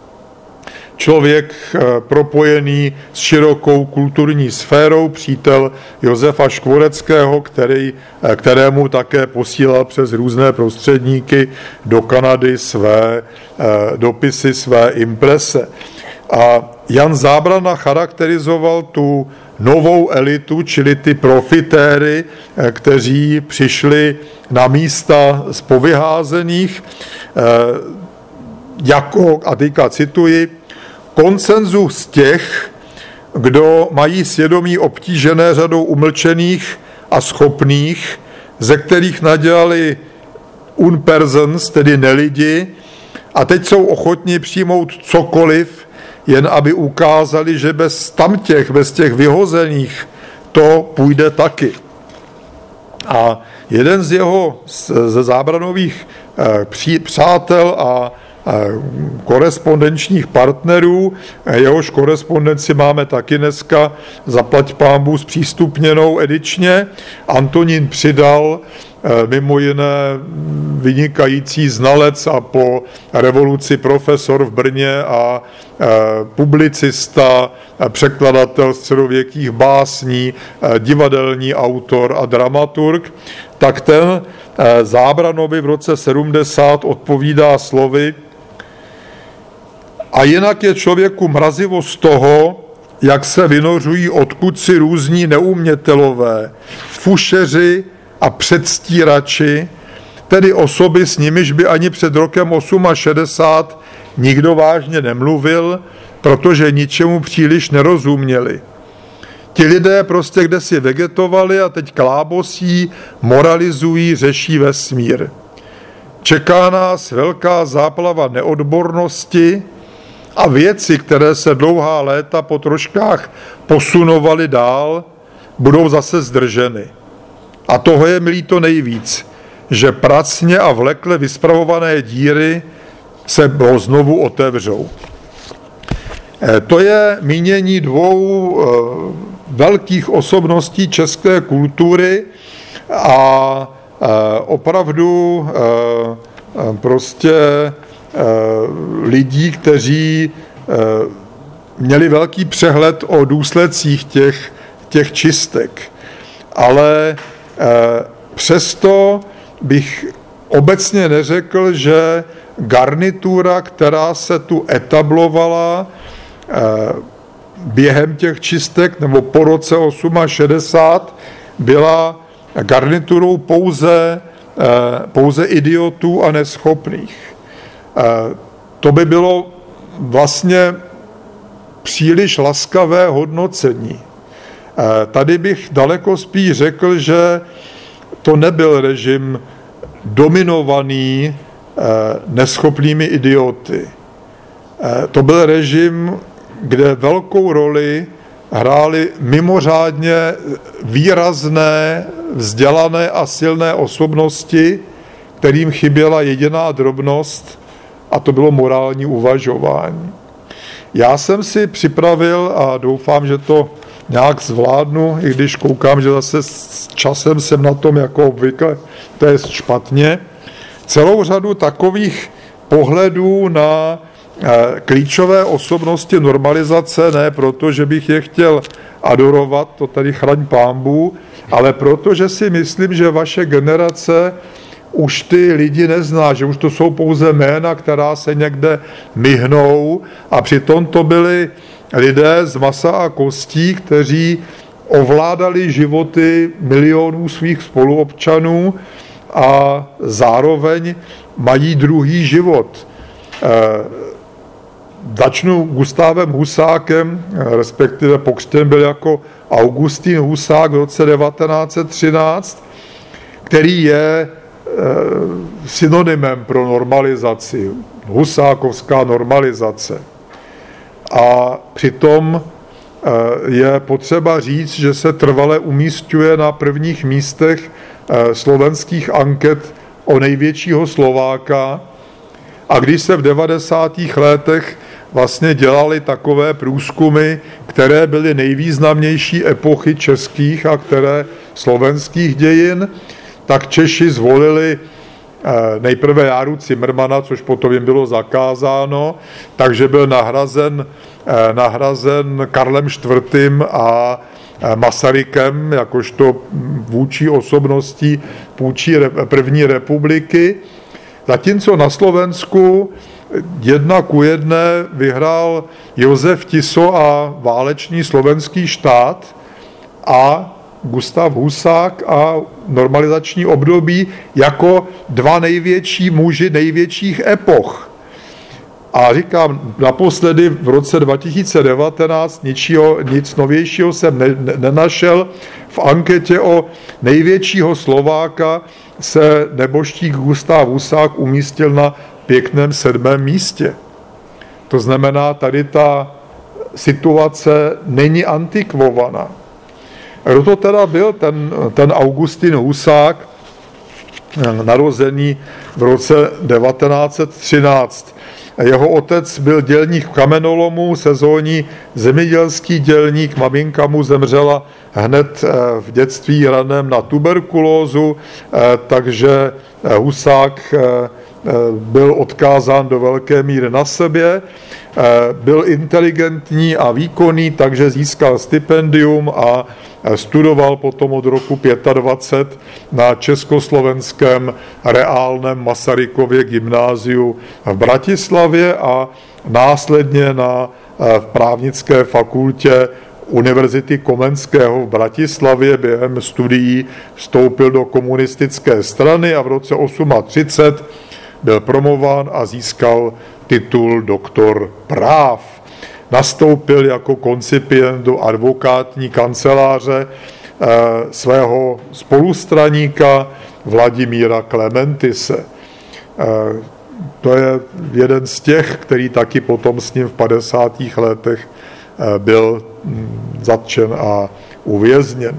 A: Člověk propojený s širokou kulturní sférou, přítel Josefa Škvoreckého, který, kterému také posílal přes různé prostředníky do Kanady své dopisy, své imprese. A Jan Zábrana charakterizoval tu novou elitu, čili ty profitéry, kteří přišli na místa z povyházených, jako, a teďka cituji, konsenzus těch, kdo mají svědomí obtížené řadou umlčených a schopných, ze kterých nadělali unpersons, tedy nelidi, a teď jsou ochotní přijmout cokoliv, jen aby ukázali, že bez tamtěch, bez těch vyhozených, to půjde taky. A jeden z jeho ze Zábranových přátel a korespondenčních partnerů, jehož korespondenci máme taky dneska zaplať pánbů zpřístupněnou edičně, Antonín Přidal, mimo jiné vynikající znalec a po revoluci profesor v Brně a publicista, překladatel středověkých básní, divadelní autor a dramaturg, tak ten Zábranovi v roce sedmdesát odpovídá slovy: a jinak je člověku mrazivo z toho, jak se vynořují odkud si různí neumětelové, fušeři a předstírači, tedy osoby, s nimiž by ani před rokem šedesát osm nikdo vážně nemluvil, protože ničemu příliš nerozuměli. Ti lidé prostě kdesi vegetovali a teď klábosí, moralizují, řeší vesmír. Čeká nás velká záplava neodbornosti a věci, které se dlouhá léta po troškách posunovaly dál, budou zase zdrženy. A toho je mi líto nejvíc, že pracně a vlekle vyspravované díry se znovu otevřou. To je mínění dvou velkých osobností české kultury a opravdu prostě lidí, kteří měli velký přehled o důsledcích těch, těch čistek. Ale přesto bych obecně neřekl, že garnitura, která se tu etablovala během těch čistek nebo po roce šedesát osm, byla garniturou pouze, pouze idiotů a neschopných. To by bylo vlastně příliš laskavé hodnocení. Tady bych daleko spíš řekl, že to nebyl režim dominovaný neschopnými idioty. To byl režim, kde velkou roli hrály mimořádně výrazné, vzdělané a silné osobnosti, kterým chyběla jediná drobnost, a to bylo morální uvažování. Já jsem si připravil, a doufám, že to nějak zvládnu, i když koukám, že zase s časem jsem na tom jako obvykle, to je špatně, celou řadu takových pohledů na klíčové osobnosti normalizace, ne proto, že bych je chtěl adorovat, to tady chraň pánbů, ale proto, že si myslím, že vaše generace už ty lidi nezná, že už to jsou pouze jména, která se někde myhnou, a přitom to byli lidé z masa a kostí, kteří ovládali životy milionů svých spoluobčanů a zároveň mají druhý život. Začnu Gustávem Husákem, respektive pokřtěn byl jako Augustín Husák v roce devatenáct set třináct, který je synonymem pro normalizaci, husákovská normalizace. A přitom je potřeba říct, že se trvale umísťuje na prvních místech slovenských anket o největšího Slováka. A když se v devadesátých letech vlastně dělaly takové průzkumy, které byly nejvýznamnější epochy českých a které slovenských dějin, tak Češi zvolili nejprve Járu Cimrmana, což potom jim bylo zakázáno, takže byl nahrazen, nahrazen Karlem čtvrtým a Masarykem, jakožto vůči osobností vůči první republiky. Zatímco na Slovensku jedna ku jedné vyhrál Josef Tiso a válečný slovenský štát a Gustav Husák a normalizační období jako dva největší muži největších epoch. A říkám, naposledy v roce dva tisíce devatenáct ničího, nic novějšího jsem ne, ne, nenašel. V anketě o největšího Slováka se neboštík Gustav Husák umístil na pěkném sedmém místě. To znamená, tady ta situace není antikvovaná. Kdo to teda byl ten, ten Augustín Husák, narozený v roce devatenáct set třináct? Jeho otec byl dělník kamenolomu, sezónní zemědělský dělník, maminka mu zemřela hned v dětství raném na tuberkulózu, takže Husák byl odkázán do velké míry na sebe. Byl inteligentní a výkonný, takže získal stipendium a studoval potom od roku dvacet pět na Československém reálném Masarykově gymnáziu v Bratislavě a následně na právnické fakultě Univerzity Komenského v Bratislavě během studií vstoupil do komunistické strany a v roce třicet osm byl promován a získal titul doktor práv. Nastoupil jako koncipient do advokátní kanceláře eh, svého spolustraníka Vladimíra Klementise. Eh, to je jeden z těch, který taky potom s ním v padesátých letech eh, byl hm, zatčen a uvězněn.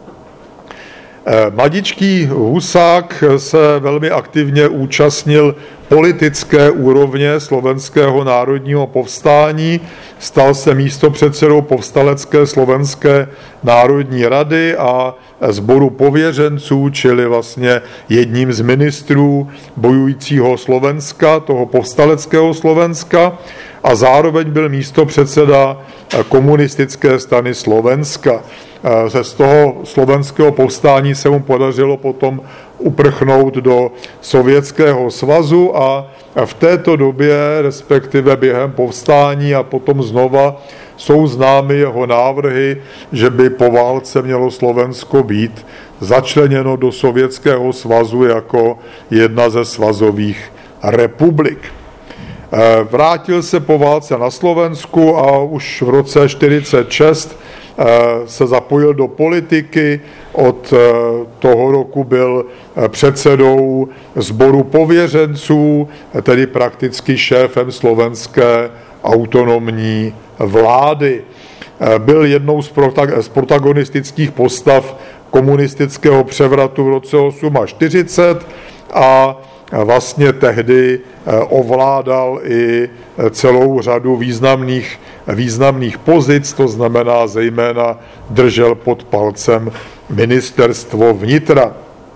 A: Mladičký Husák se velmi aktivně účastnil politické úrovně Slovenského národního povstání, stal se místopředsedou povstalecké Slovenské národní rady a sboru pověřenců, čili vlastně jedním z ministrů bojujícího Slovenska, toho povstaleckého Slovenska, a zároveň byl místopředseda komunistické strany Slovenska. Z toho slovenského povstání se mu podařilo potom uprchnout do Sovětského svazu a v této době, respektive během povstání a potom znova, jsou známy jeho návrhy, že by po válce mělo Slovensko být začleněno do Sovětského svazu jako jedna ze svazových republik. Vrátil se po válce na Slovensku a už v roce čtyřicet šest se zapojil do politiky. Od toho roku byl předsedou sboru pověřenců, tedy prakticky šéfem slovenské autonomní vlády. Byl jednou z protagonistických postav komunistického převratu v roce čtyřicet osm a vlastně tehdy ovládal i celou řadu významných, významných pozic, to znamená zejména držel pod palcem ministerstvo vnitra.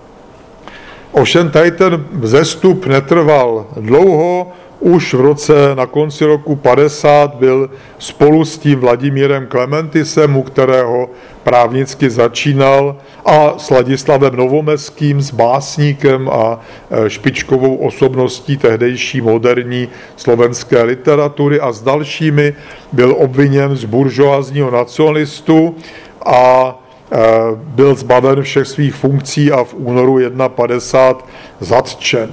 A: Ovšem tady ten vzestup netrval dlouho, už v roce na konci roku padesát byl spolu s tím Vladimírem Klementisem, u kterého právnicky začínal, a s Ladislavem Novomeským, s básníkem a špičkovou osobností tehdejší moderní slovenské literatury a s dalšími byl obviněn z buržoazního nacionalistu a byl zbaven všech svých funkcí a v únoru padesát jedna zatčen.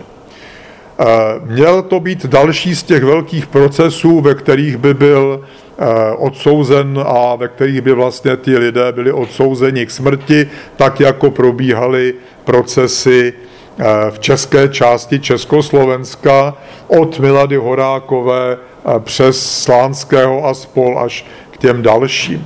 A: Měl to být další z těch velkých procesů, ve kterých by byl odsouzen a ve kterých by vlastně ti lidé byli odsouzeni k smrti, tak jako probíhaly procesy v české části Československa od Milady Horákové přes Slánského a spol až k těm dalším.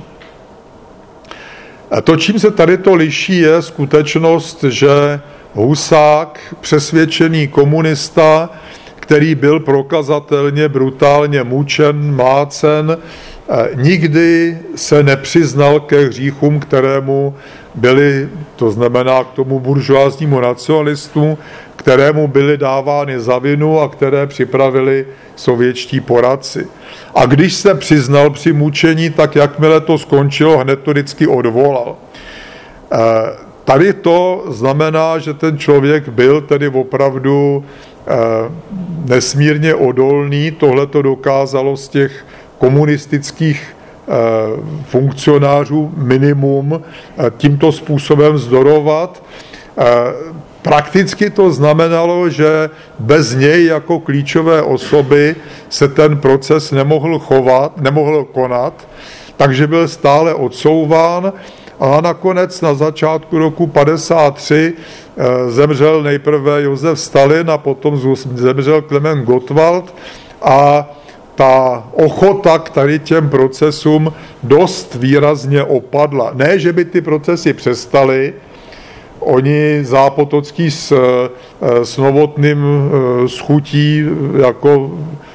A: To, čím se tady to liší, je skutečnost, že Husák, přesvědčený komunista, který byl prokazatelně brutálně mučen, mlácen, nikdy se nepřiznal ke hříchům, kterému byly, to znamená k tomu buržoáznímu nacionalistu, kterému byly dávány za vinu a které připravili sovětští poradci. A když se přiznal při mučení, tak jakmile to skončilo, hned to vždycky odvolal. Tady to znamená, že ten člověk byl tedy opravdu nesmírně odolný. Tohle to dokázalo z těch komunistických funkcionářů minimum tímto způsobem zdorovat. Prakticky to znamenalo, že bez něj jako klíčové osoby se ten proces nemohl chovat, nemohl konat, takže byl stále odsouván a nakonec na začátku roku padesát tři zemřel nejprve Josef Stalin a potom zemřel Klement Gottwald a ta ochota k tady těm procesům dost výrazně opadla. Ne, že by ty procesy přestaly, oni Zápotocký s, s Novotným s chutí jako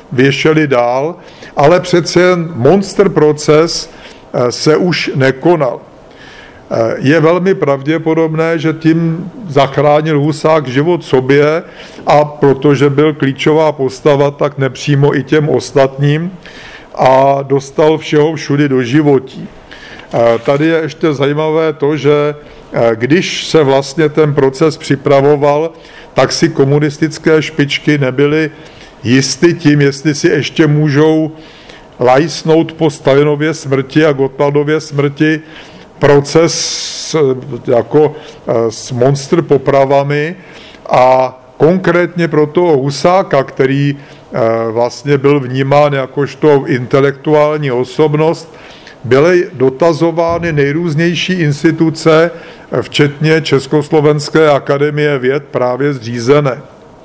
A: věšeli dál, ale přece jen monster proces se už nekonal. Je velmi pravděpodobné, že tím zachránil Husák život sobě a protože byl klíčová postava, tak nepřímo i těm ostatním a dostal všeho všudy do životí. Tady je ještě zajímavé to, že když se vlastně ten proces připravoval, tak si komunistické špičky nebyly jisty tím, jestli si ještě můžou lajsnout po Stalinově smrti a Gottwaldově smrti proces jako s monster popravami a konkrétně pro toho Husáka, který vlastně byl vnímán jakožto intelektuální osobnost, byly dotazovány nejrůznější instituce, včetně Československé akademie věd právě zřízené.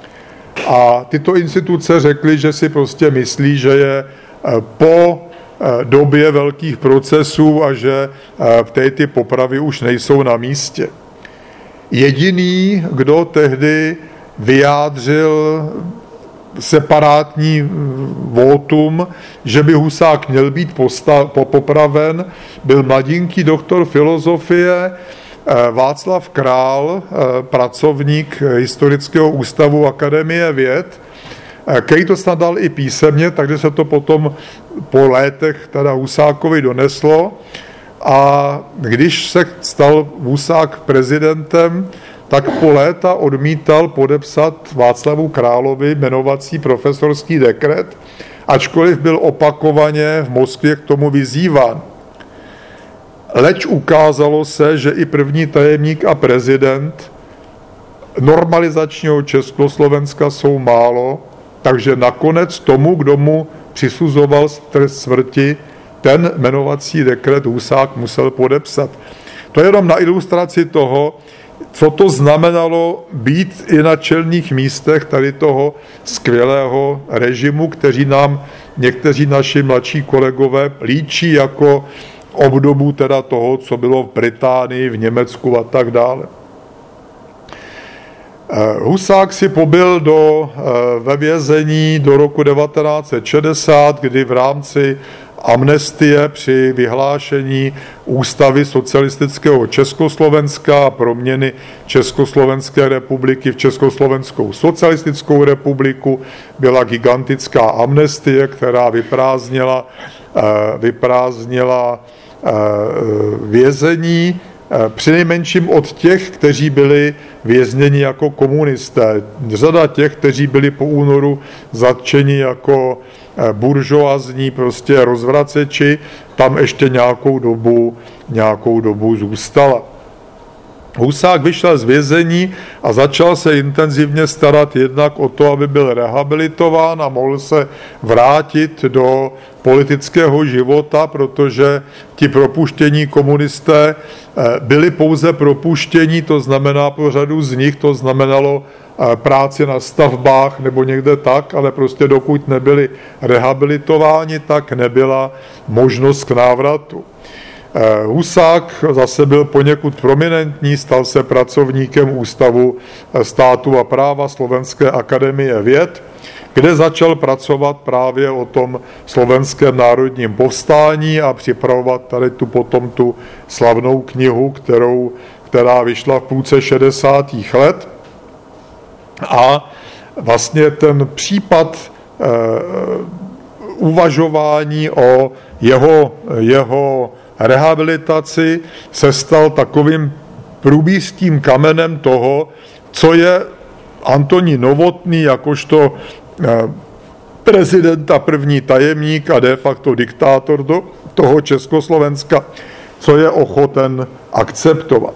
A: A tyto instituce řekly, že si prostě myslí, že je po době velkých procesů a že v ty popravy už nejsou na místě. Jediný, kdo tehdy vyjádřil separátní votum, že by Husák měl být postav, popraven, byl mladinký doktor filozofie Václav Král, pracovník Historického ústavu Akademie věd, který to snad dal i písemně, takže se to potom po létech teda Husákovi doneslo. A když se stal Husák prezidentem, tak po léta odmítal podepsat Václavu Královi jmenovací profesorský dekret, ačkoliv byl opakovaně v Moskvě k tomu vyzýván. Leč ukázalo se, že i první tajemník a prezident normalizačního Československa jsou málo, takže nakonec tomu, kdo mu přisuzoval trest smrti, ten jmenovací dekret Husák musel podepsat. To je jenom na ilustraci toho, co to znamenalo být i na čelných místech tady toho skvělého režimu, kteří nám někteří naši mladší kolegové líčí jako obdobu teda toho, co bylo v Británii, v Německu a tak dále. Husák si pobyl do, ve vězení do roku devatenáct set šedesát, kdy v rámci amnestie při vyhlášení ústavy socialistického Československa a proměny Československé republiky v Československou socialistickou republiku byla gigantická amnestie, která vyprázdnila, vyprázdnila vězení, přinejmenším od těch, kteří byli vězněni jako komunisté. Řada těch, kteří byli po únoru zatčeni jako buržoazní prostě rozvraceči, tam ještě nějakou dobu, nějakou dobu zůstala. Husák vyšel z vězení a začal se intenzivně starat jednak o to, aby byl rehabilitován a mohl se vrátit do politického života, protože ti propuštění komunisté byli pouze propuštění, to znamená po řadu z nich, to znamenalo práci na stavbách nebo někde tak, ale prostě dokud nebyli rehabilitováni, tak nebyla možnost k návratu. Husák zase byl poněkud prominentní, stal se pracovníkem Ústavu státu a práva Slovenské akademie věd, kde začal pracovat právě o tom slovenském národním povstání a připravovat tady tu potom tu slavnou knihu, kterou, která vyšla v půlce šedesátých let. A vlastně ten případ eh, uvažování o jeho, jeho rehabilitaci se stal takovým průbířským kamenem toho, co je Antonín Novotný jakožto prezident a první tajemník a de facto diktátor do toho Československa, co je ochoten akceptovat.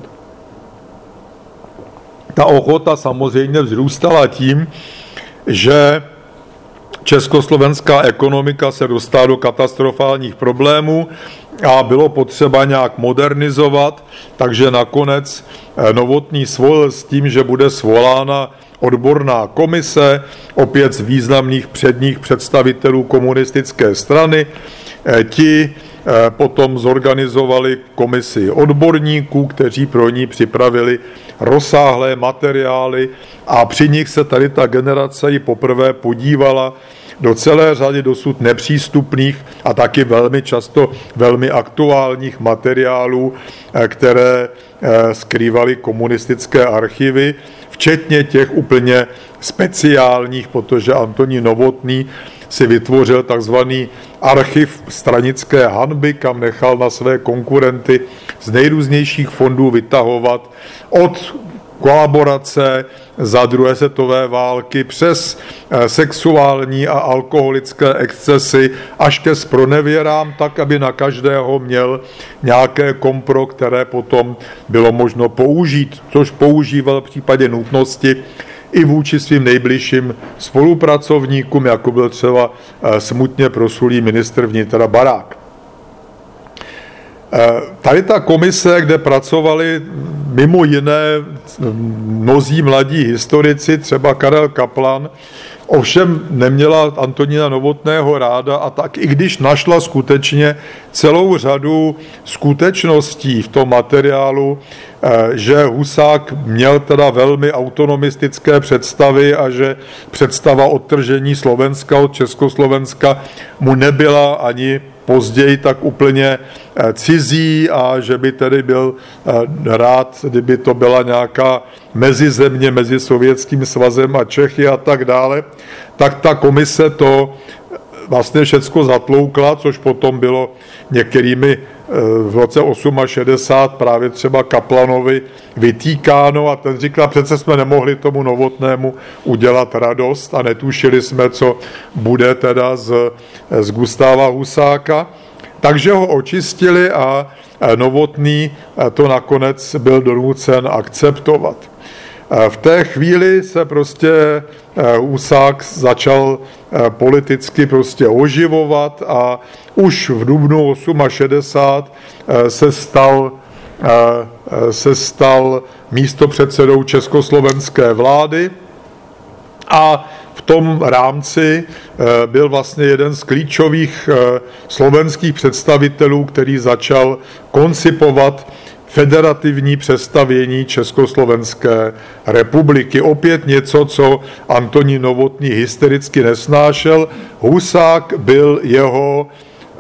A: Ta ochota samozřejmě vzrůstala tím, že československá ekonomika se dostala do katastrofálních problémů a bylo potřeba nějak modernizovat, takže nakonec Novotný svolil s tím, že bude svolána odborná komise, opět z významných předních představitelů komunistické strany. Ti potom zorganizovali komisi odborníků, kteří pro ní připravili rozsáhlé materiály a při nich se tady ta generace i poprvé podívala do celé řady dosud nepřístupných a taky velmi často velmi aktuálních materiálů, které skrývaly komunistické archivy, včetně těch úplně speciálních, protože Antonín Novotný si vytvořil takzvaný archiv stranické hanby, kam nechal na své konkurenty z nejrůznějších fondů vytahovat od kolaborace za druhé světové války přes sexuální a alkoholické excesy až ke zpronevěrám, tak, aby na každého měl nějaké kompro, které potom bylo možno použít, což používal v případě nutnosti i vůči svým nejbližším spolupracovníkům, jako byl třeba smutně proslulý ministr vnitra Barák. Tady ta komise, kde pracovali mimo jiné mnozí mladí historici, třeba Karel Kaplan, ovšem neměla Antonína Novotného ráda a tak i když našla skutečně celou řadu skutečností v tom materiálu, že Husák měl teda velmi autonomistické představy a že představa odtržení Slovenska od Československa mu nebyla ani později tak úplně cizí a že by tedy byl rád, kdyby to byla nějaká mezizemě mezi Sovětským svazem a Čechy a tak dále, tak ta komise to vlastně všecko zatloukla, což potom bylo některými v roce šedesát osm právě třeba Kaplanovi vytýkáno a ten říkal, přece jsme nemohli tomu Novotnému udělat radost a netušili jsme, co bude teda z, z Gustáva Husáka. Takže ho očistili a Novotný to nakonec byl donucen akceptovat. V té chvíli se prostě Husák začal politicky prostě oživovat a už v dubnu šedesát osm se stal, se stal místopředsedou československé vlády a v tom rámci byl vlastně jeden z klíčových slovenských představitelů, který začal koncipovat federativní přestavění Československé republiky. Opět něco, co Antonín Novotný hystericky nesnášel. Husák byl jeho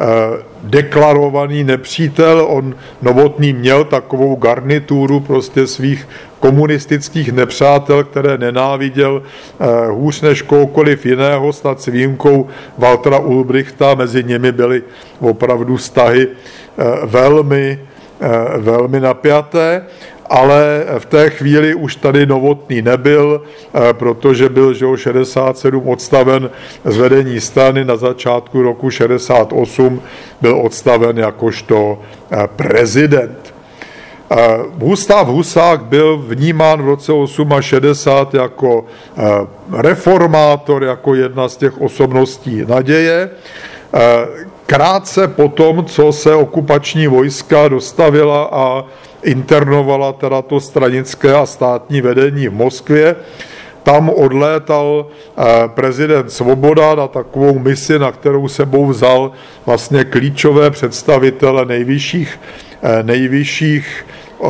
A: deklarovaný nepřítel. On Novotný měl takovou garnituru prostě svých komunistických nepřátel, které nenáviděl hůř než kohokoliv jiného, snad s výjimkou Waltera Ulbrichta. Mezi nimi byly opravdu vztahy velmi velmi napjaté, ale v té chvíli už tady Novotný nebyl, protože byl že šedesát sedm odstaven z vedení strany, na začátku roku šedesát osm byl odstaven jakožto prezident. Gustav Husák byl vnímán v roce šedesát osm jako reformátor, jako jedna z těch osobností naděje. Krátce potom, co se okupační vojska dostavila a internovala teda to stranické a státní vedení v Moskvě, tam odlétal prezident Svoboda na takovou misi, na kterou sebou vzal vlastně klíčové představitele nejvyšších, nejvyšších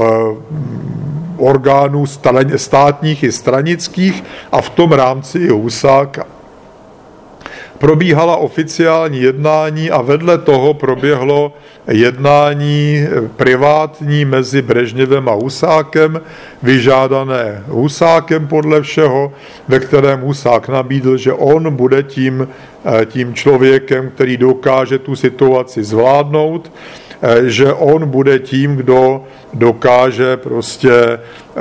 A: orgánů státních i stranických a v tom rámci i Husáka. Probíhala oficiální jednání a vedle toho proběhlo jednání privátní mezi Brežněvem a Husákem, vyžádané Husákem podle všeho, ve kterém Husák nabídl, že on bude tím, tím člověkem, který dokáže tu situaci zvládnout, že on bude tím, kdo dokáže prostě eh,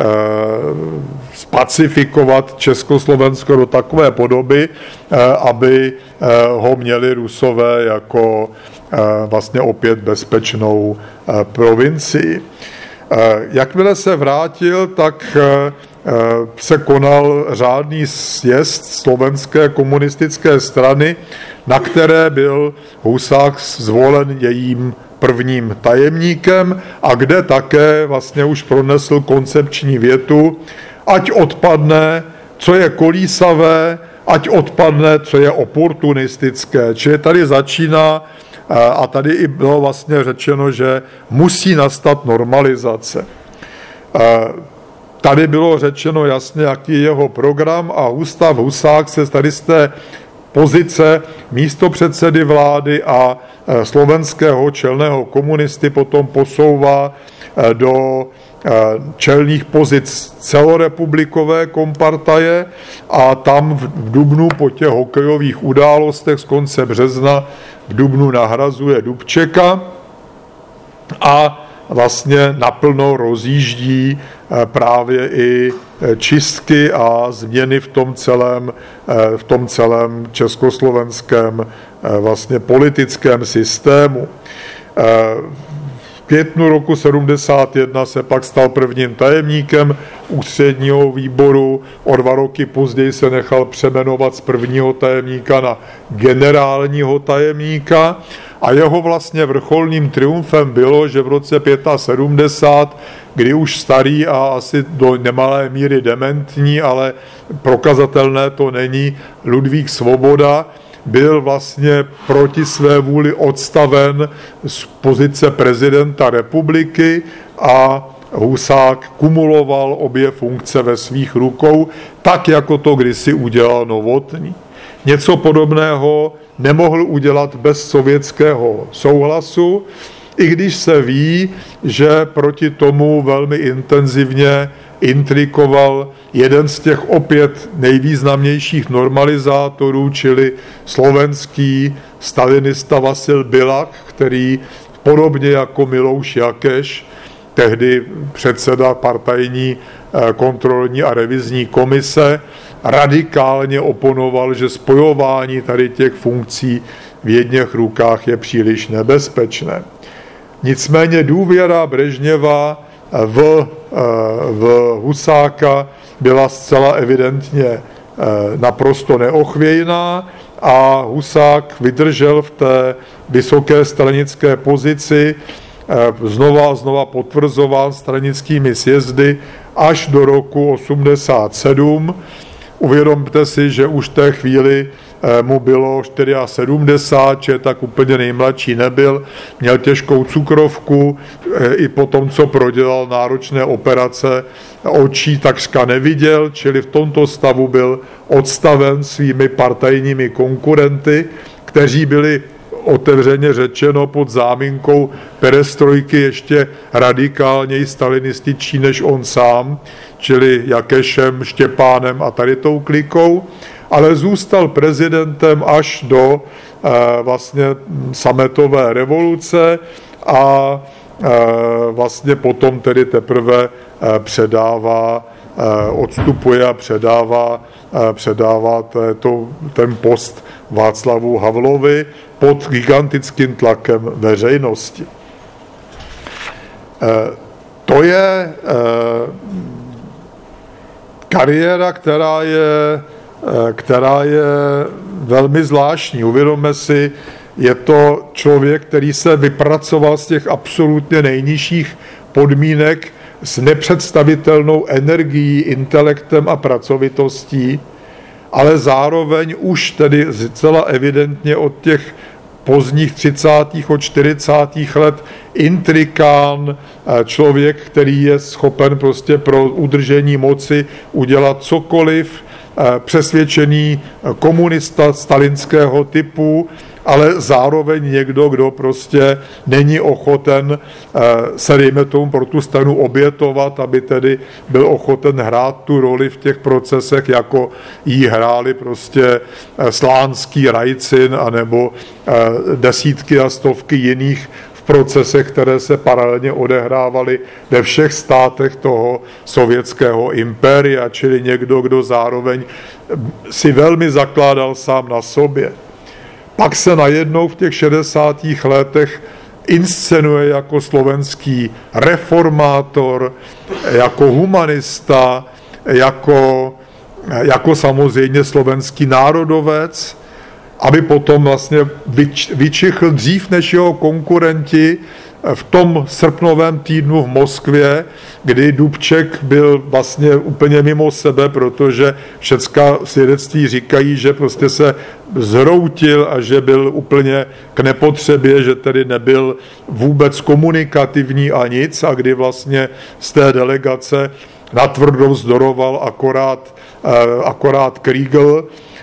A: spacifikovat Československo do takové podoby, eh, aby eh, ho měli Rusové jako eh, vlastně opět bezpečnou eh, provincii. Eh, jakmile se vrátil, tak eh, se konal řádný sjezd slovenské komunistické strany, na které byl Husák zvolen jejím prvním tajemníkem a kde také vlastně už pronesl koncepční větu, ať odpadne, co je kolísavé, ať odpadne, co je oportunistické. Čili tady začíná, a tady i bylo vlastně řečeno, že musí nastat normalizace. Tady bylo řečeno jasně, jaký je jeho program a Gustav Husák se tady z té pozice místopředsedy vlády a slovenského čelného komunisty potom posouvá do čelných pozic celorepublikové kompartaje a tam v dubnu po těch hokejových událostech z konce března v dubnu nahrazuje Dubčeka a vlastně naplno rozjíždí právě i čistky a změny v tom celém, v tom celém československém vlastně politickém systému. V květnu roku sedmdesát jedna se pak stal prvním tajemníkem ústředního výboru, o dva roky později se nechal přeměnovat z prvního tajemníka na generálního tajemníka a jeho vlastně vrcholným triumfem bylo, že v roce sedmdesát pět, kdy už starý a asi do nemalé míry dementní, ale prokazatelné to není, Ludvík Svoboda, byl vlastně proti své vůli odstaven z pozice prezidenta republiky a Husák kumuloval obě funkce ve svých rukou, tak jako to kdysi udělal Novotný. Něco podobného nemohl udělat bez sovětského souhlasu, i když se ví, že proti tomu velmi intenzivně intrikoval jeden z těch opět nejvýznamnějších normalizátorů, čili slovenský stalinista Vasil Bilak, který podobně jako Milouš Jakeš, tehdy předseda partajní kontrolní a revizní komise, radikálně oponoval, že spojování tady těch funkcí v jedněch rukách je příliš nebezpečné. Nicméně důvěra Brežněva v, v Husáka byla zcela evidentně naprosto neochvějná a Husák vydržel v té vysoké stranické pozici, znova a znova potvrzován stranickými sjezdy až do roku osmdesát sedm. Uvědomte si, že už v té chvíli mu bylo sedmdesát čtyři, že tak úplně nejmladší nebyl, měl těžkou cukrovku, i po tom, co prodělal náročné operace očí, takřka neviděl, čili v tomto stavu byl odstaven svými partajními konkurenty, kteří byli otevřeně řečeno pod záminkou perestrojky ještě radikálněji stalinističtí než on sám, čili Jakešem, Štěpánem a tady tou klikou, ale zůstal prezidentem až do eh, vlastně sametové revoluce a eh, vlastně potom tedy teprve eh, předává, eh, odstupuje a předává, eh, předává této, ten post Václavu Havlovi pod gigantickým tlakem veřejnosti. Eh, to je eh, kariéra, která je která je velmi zvláštní. Uvědomme si, je to člověk, který se vypracoval z těch absolutně nejnižších podmínek s nepředstavitelnou energií, intelektem a pracovitostí, ale zároveň už tedy zcela evidentně od těch pozdních třicátých od čtyřicátých let intrikán, člověk, který je schopen prostě pro udržení moci udělat cokoliv, přesvědčený komunista stalinského typu, ale zároveň někdo, kdo prostě není ochoten se, dejme tomu, pro tu stranu obětovat, aby tedy byl ochoten hrát tu roli v těch procesech, jako jí hráli prostě Slánský, Rajcin, anebo desítky a stovky jiných procesech, které se paralelně odehrávaly ve všech státech toho sovětského impéria, čili někdo, kdo zároveň si velmi zakládal sám na sobě. Pak se najednou v těch šedesátých letech inscenuje jako slovenský reformátor, jako humanista, jako, jako samozřejmě slovenský národovec, aby potom vlastně vyčichl dřív než jeho konkurenti v tom srpnovém týdnu v Moskvě, kdy Dubček byl vlastně úplně mimo sebe, protože všecká svědectví říkají, že prostě se zhroutil a že byl úplně k nepotřebě, že tedy nebyl vůbec komunikativní a nic, a kdy vlastně z té delegace natvrdo vzdoroval akorát, akorát Kriegel,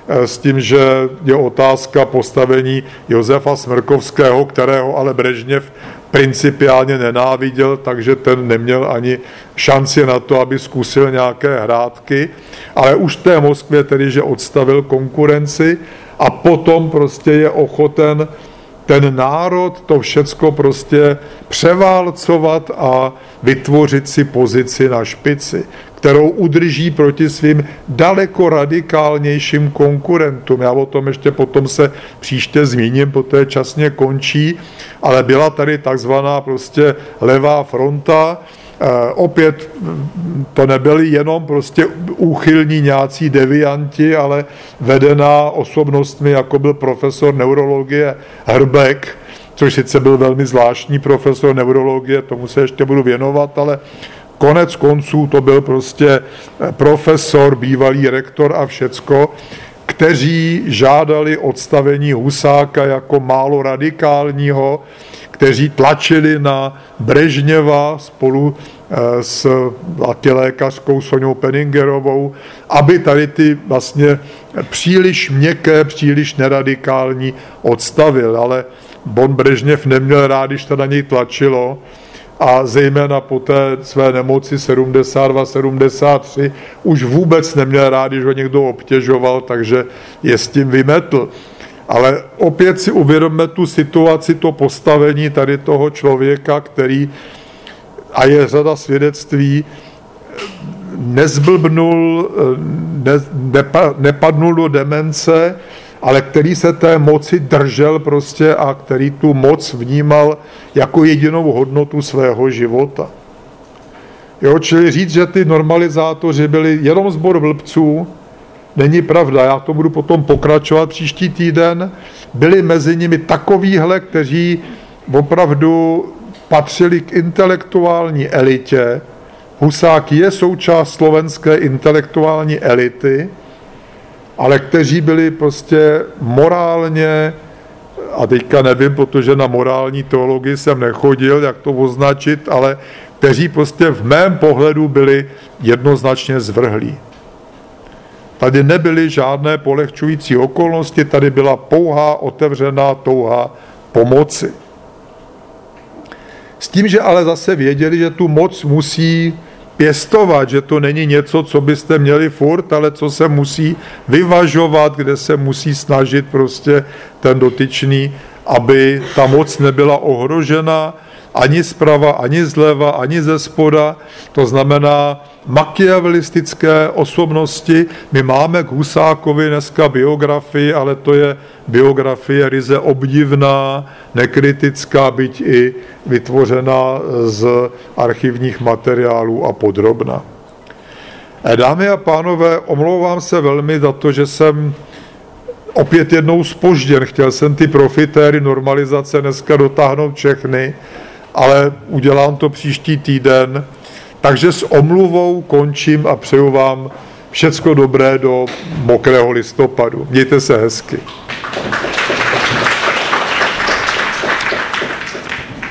A: s tím, že je otázka postavení Josefa Smrkovského, kterého ale Brežněv principiálně nenáviděl, takže ten neměl ani šanci na to, aby zkusil nějaké hrátky, ale už v té Moskvě tedy, že odstavil konkurenci a potom prostě je ochoten ten národ to všecko prostě převálcovat a vytvořit si pozici na špici, kterou udrží proti svým daleko radikálnějším konkurentům. Já o tom ještě potom se příště zmíním, protože časně končí, ale byla tady takzvaná prostě levá fronta. E, opět to nebyli jenom prostě úchylní nějací devianti, ale vedená osobnostmi, jako byl profesor neurologie Hrbek, což sice byl velmi zvláštní profesor neurologie, tomu se ještě budu věnovat, ale konec konců to byl prostě profesor, bývalý rektor a všecko, kteří žádali odstavení Husáka jako málo radikálního, kteří tlačili na Brežněva spolu s lékařkou Soňou Peningerovou, aby tady ty vlastně příliš měkké, příliš neradikální odstavil. Ale Bon Brežněv neměl rád, když to na něj tlačilo, a zejména po té své nemoci sedmdesát dva sedmdesát tři už vůbec neměl rád, když ho někdo obtěžoval, takže je s tím vymetl. Ale opět si uvědomme tu situaci, to postavení tady toho člověka, který, a je řada svědectví, nezblbnul, ne, nepa, nepadnul do demence, ale který se té moci držel prostě a který tu moc vnímal jako jedinou hodnotu svého života. Jo, čili říct, že ty normalizátoři byli jenom sbor blbců, není pravda, já to budu potom pokračovat příští týden. Byli mezi nimi takovýhle, kteří opravdu patřili k intelektuální elitě. Husák je součást slovenské intelektuální elity, ale kteří byli prostě morálně, a teďka nevím, protože na morální teologii jsem nechodil, jak to označit, ale kteří prostě v mém pohledu byli jednoznačně zvrhlí. Tady nebyly žádné polehčující okolnosti, tady byla pouhá otevřená touha pomoci. S tím, že ale zase věděli, že tu moc musí pěstovat, že to není něco, co byste měli furt, ale co se musí vyvažovat, kde se musí snažit prostě ten dotyčný, aby ta moc nebyla ohrožena ani zprava, ani zleva, ani ze spoda. To znamená machiavelistické osobnosti. My máme k Husákovi dneska biografii, ale to je biografie ryze obdivná, nekritická, byť i vytvořená z archivních materiálů a podrobná. Dámy a pánové, omlouvám se velmi za to, že jsem opět jednou zpožděn. Chtěl jsem ty profitéry normalizace dneska dotáhnout všechny, ale udělám to příští týden. Takže s omluvou končím a přeju vám všecko dobré do mokrého listopadu. Mějte se hezky.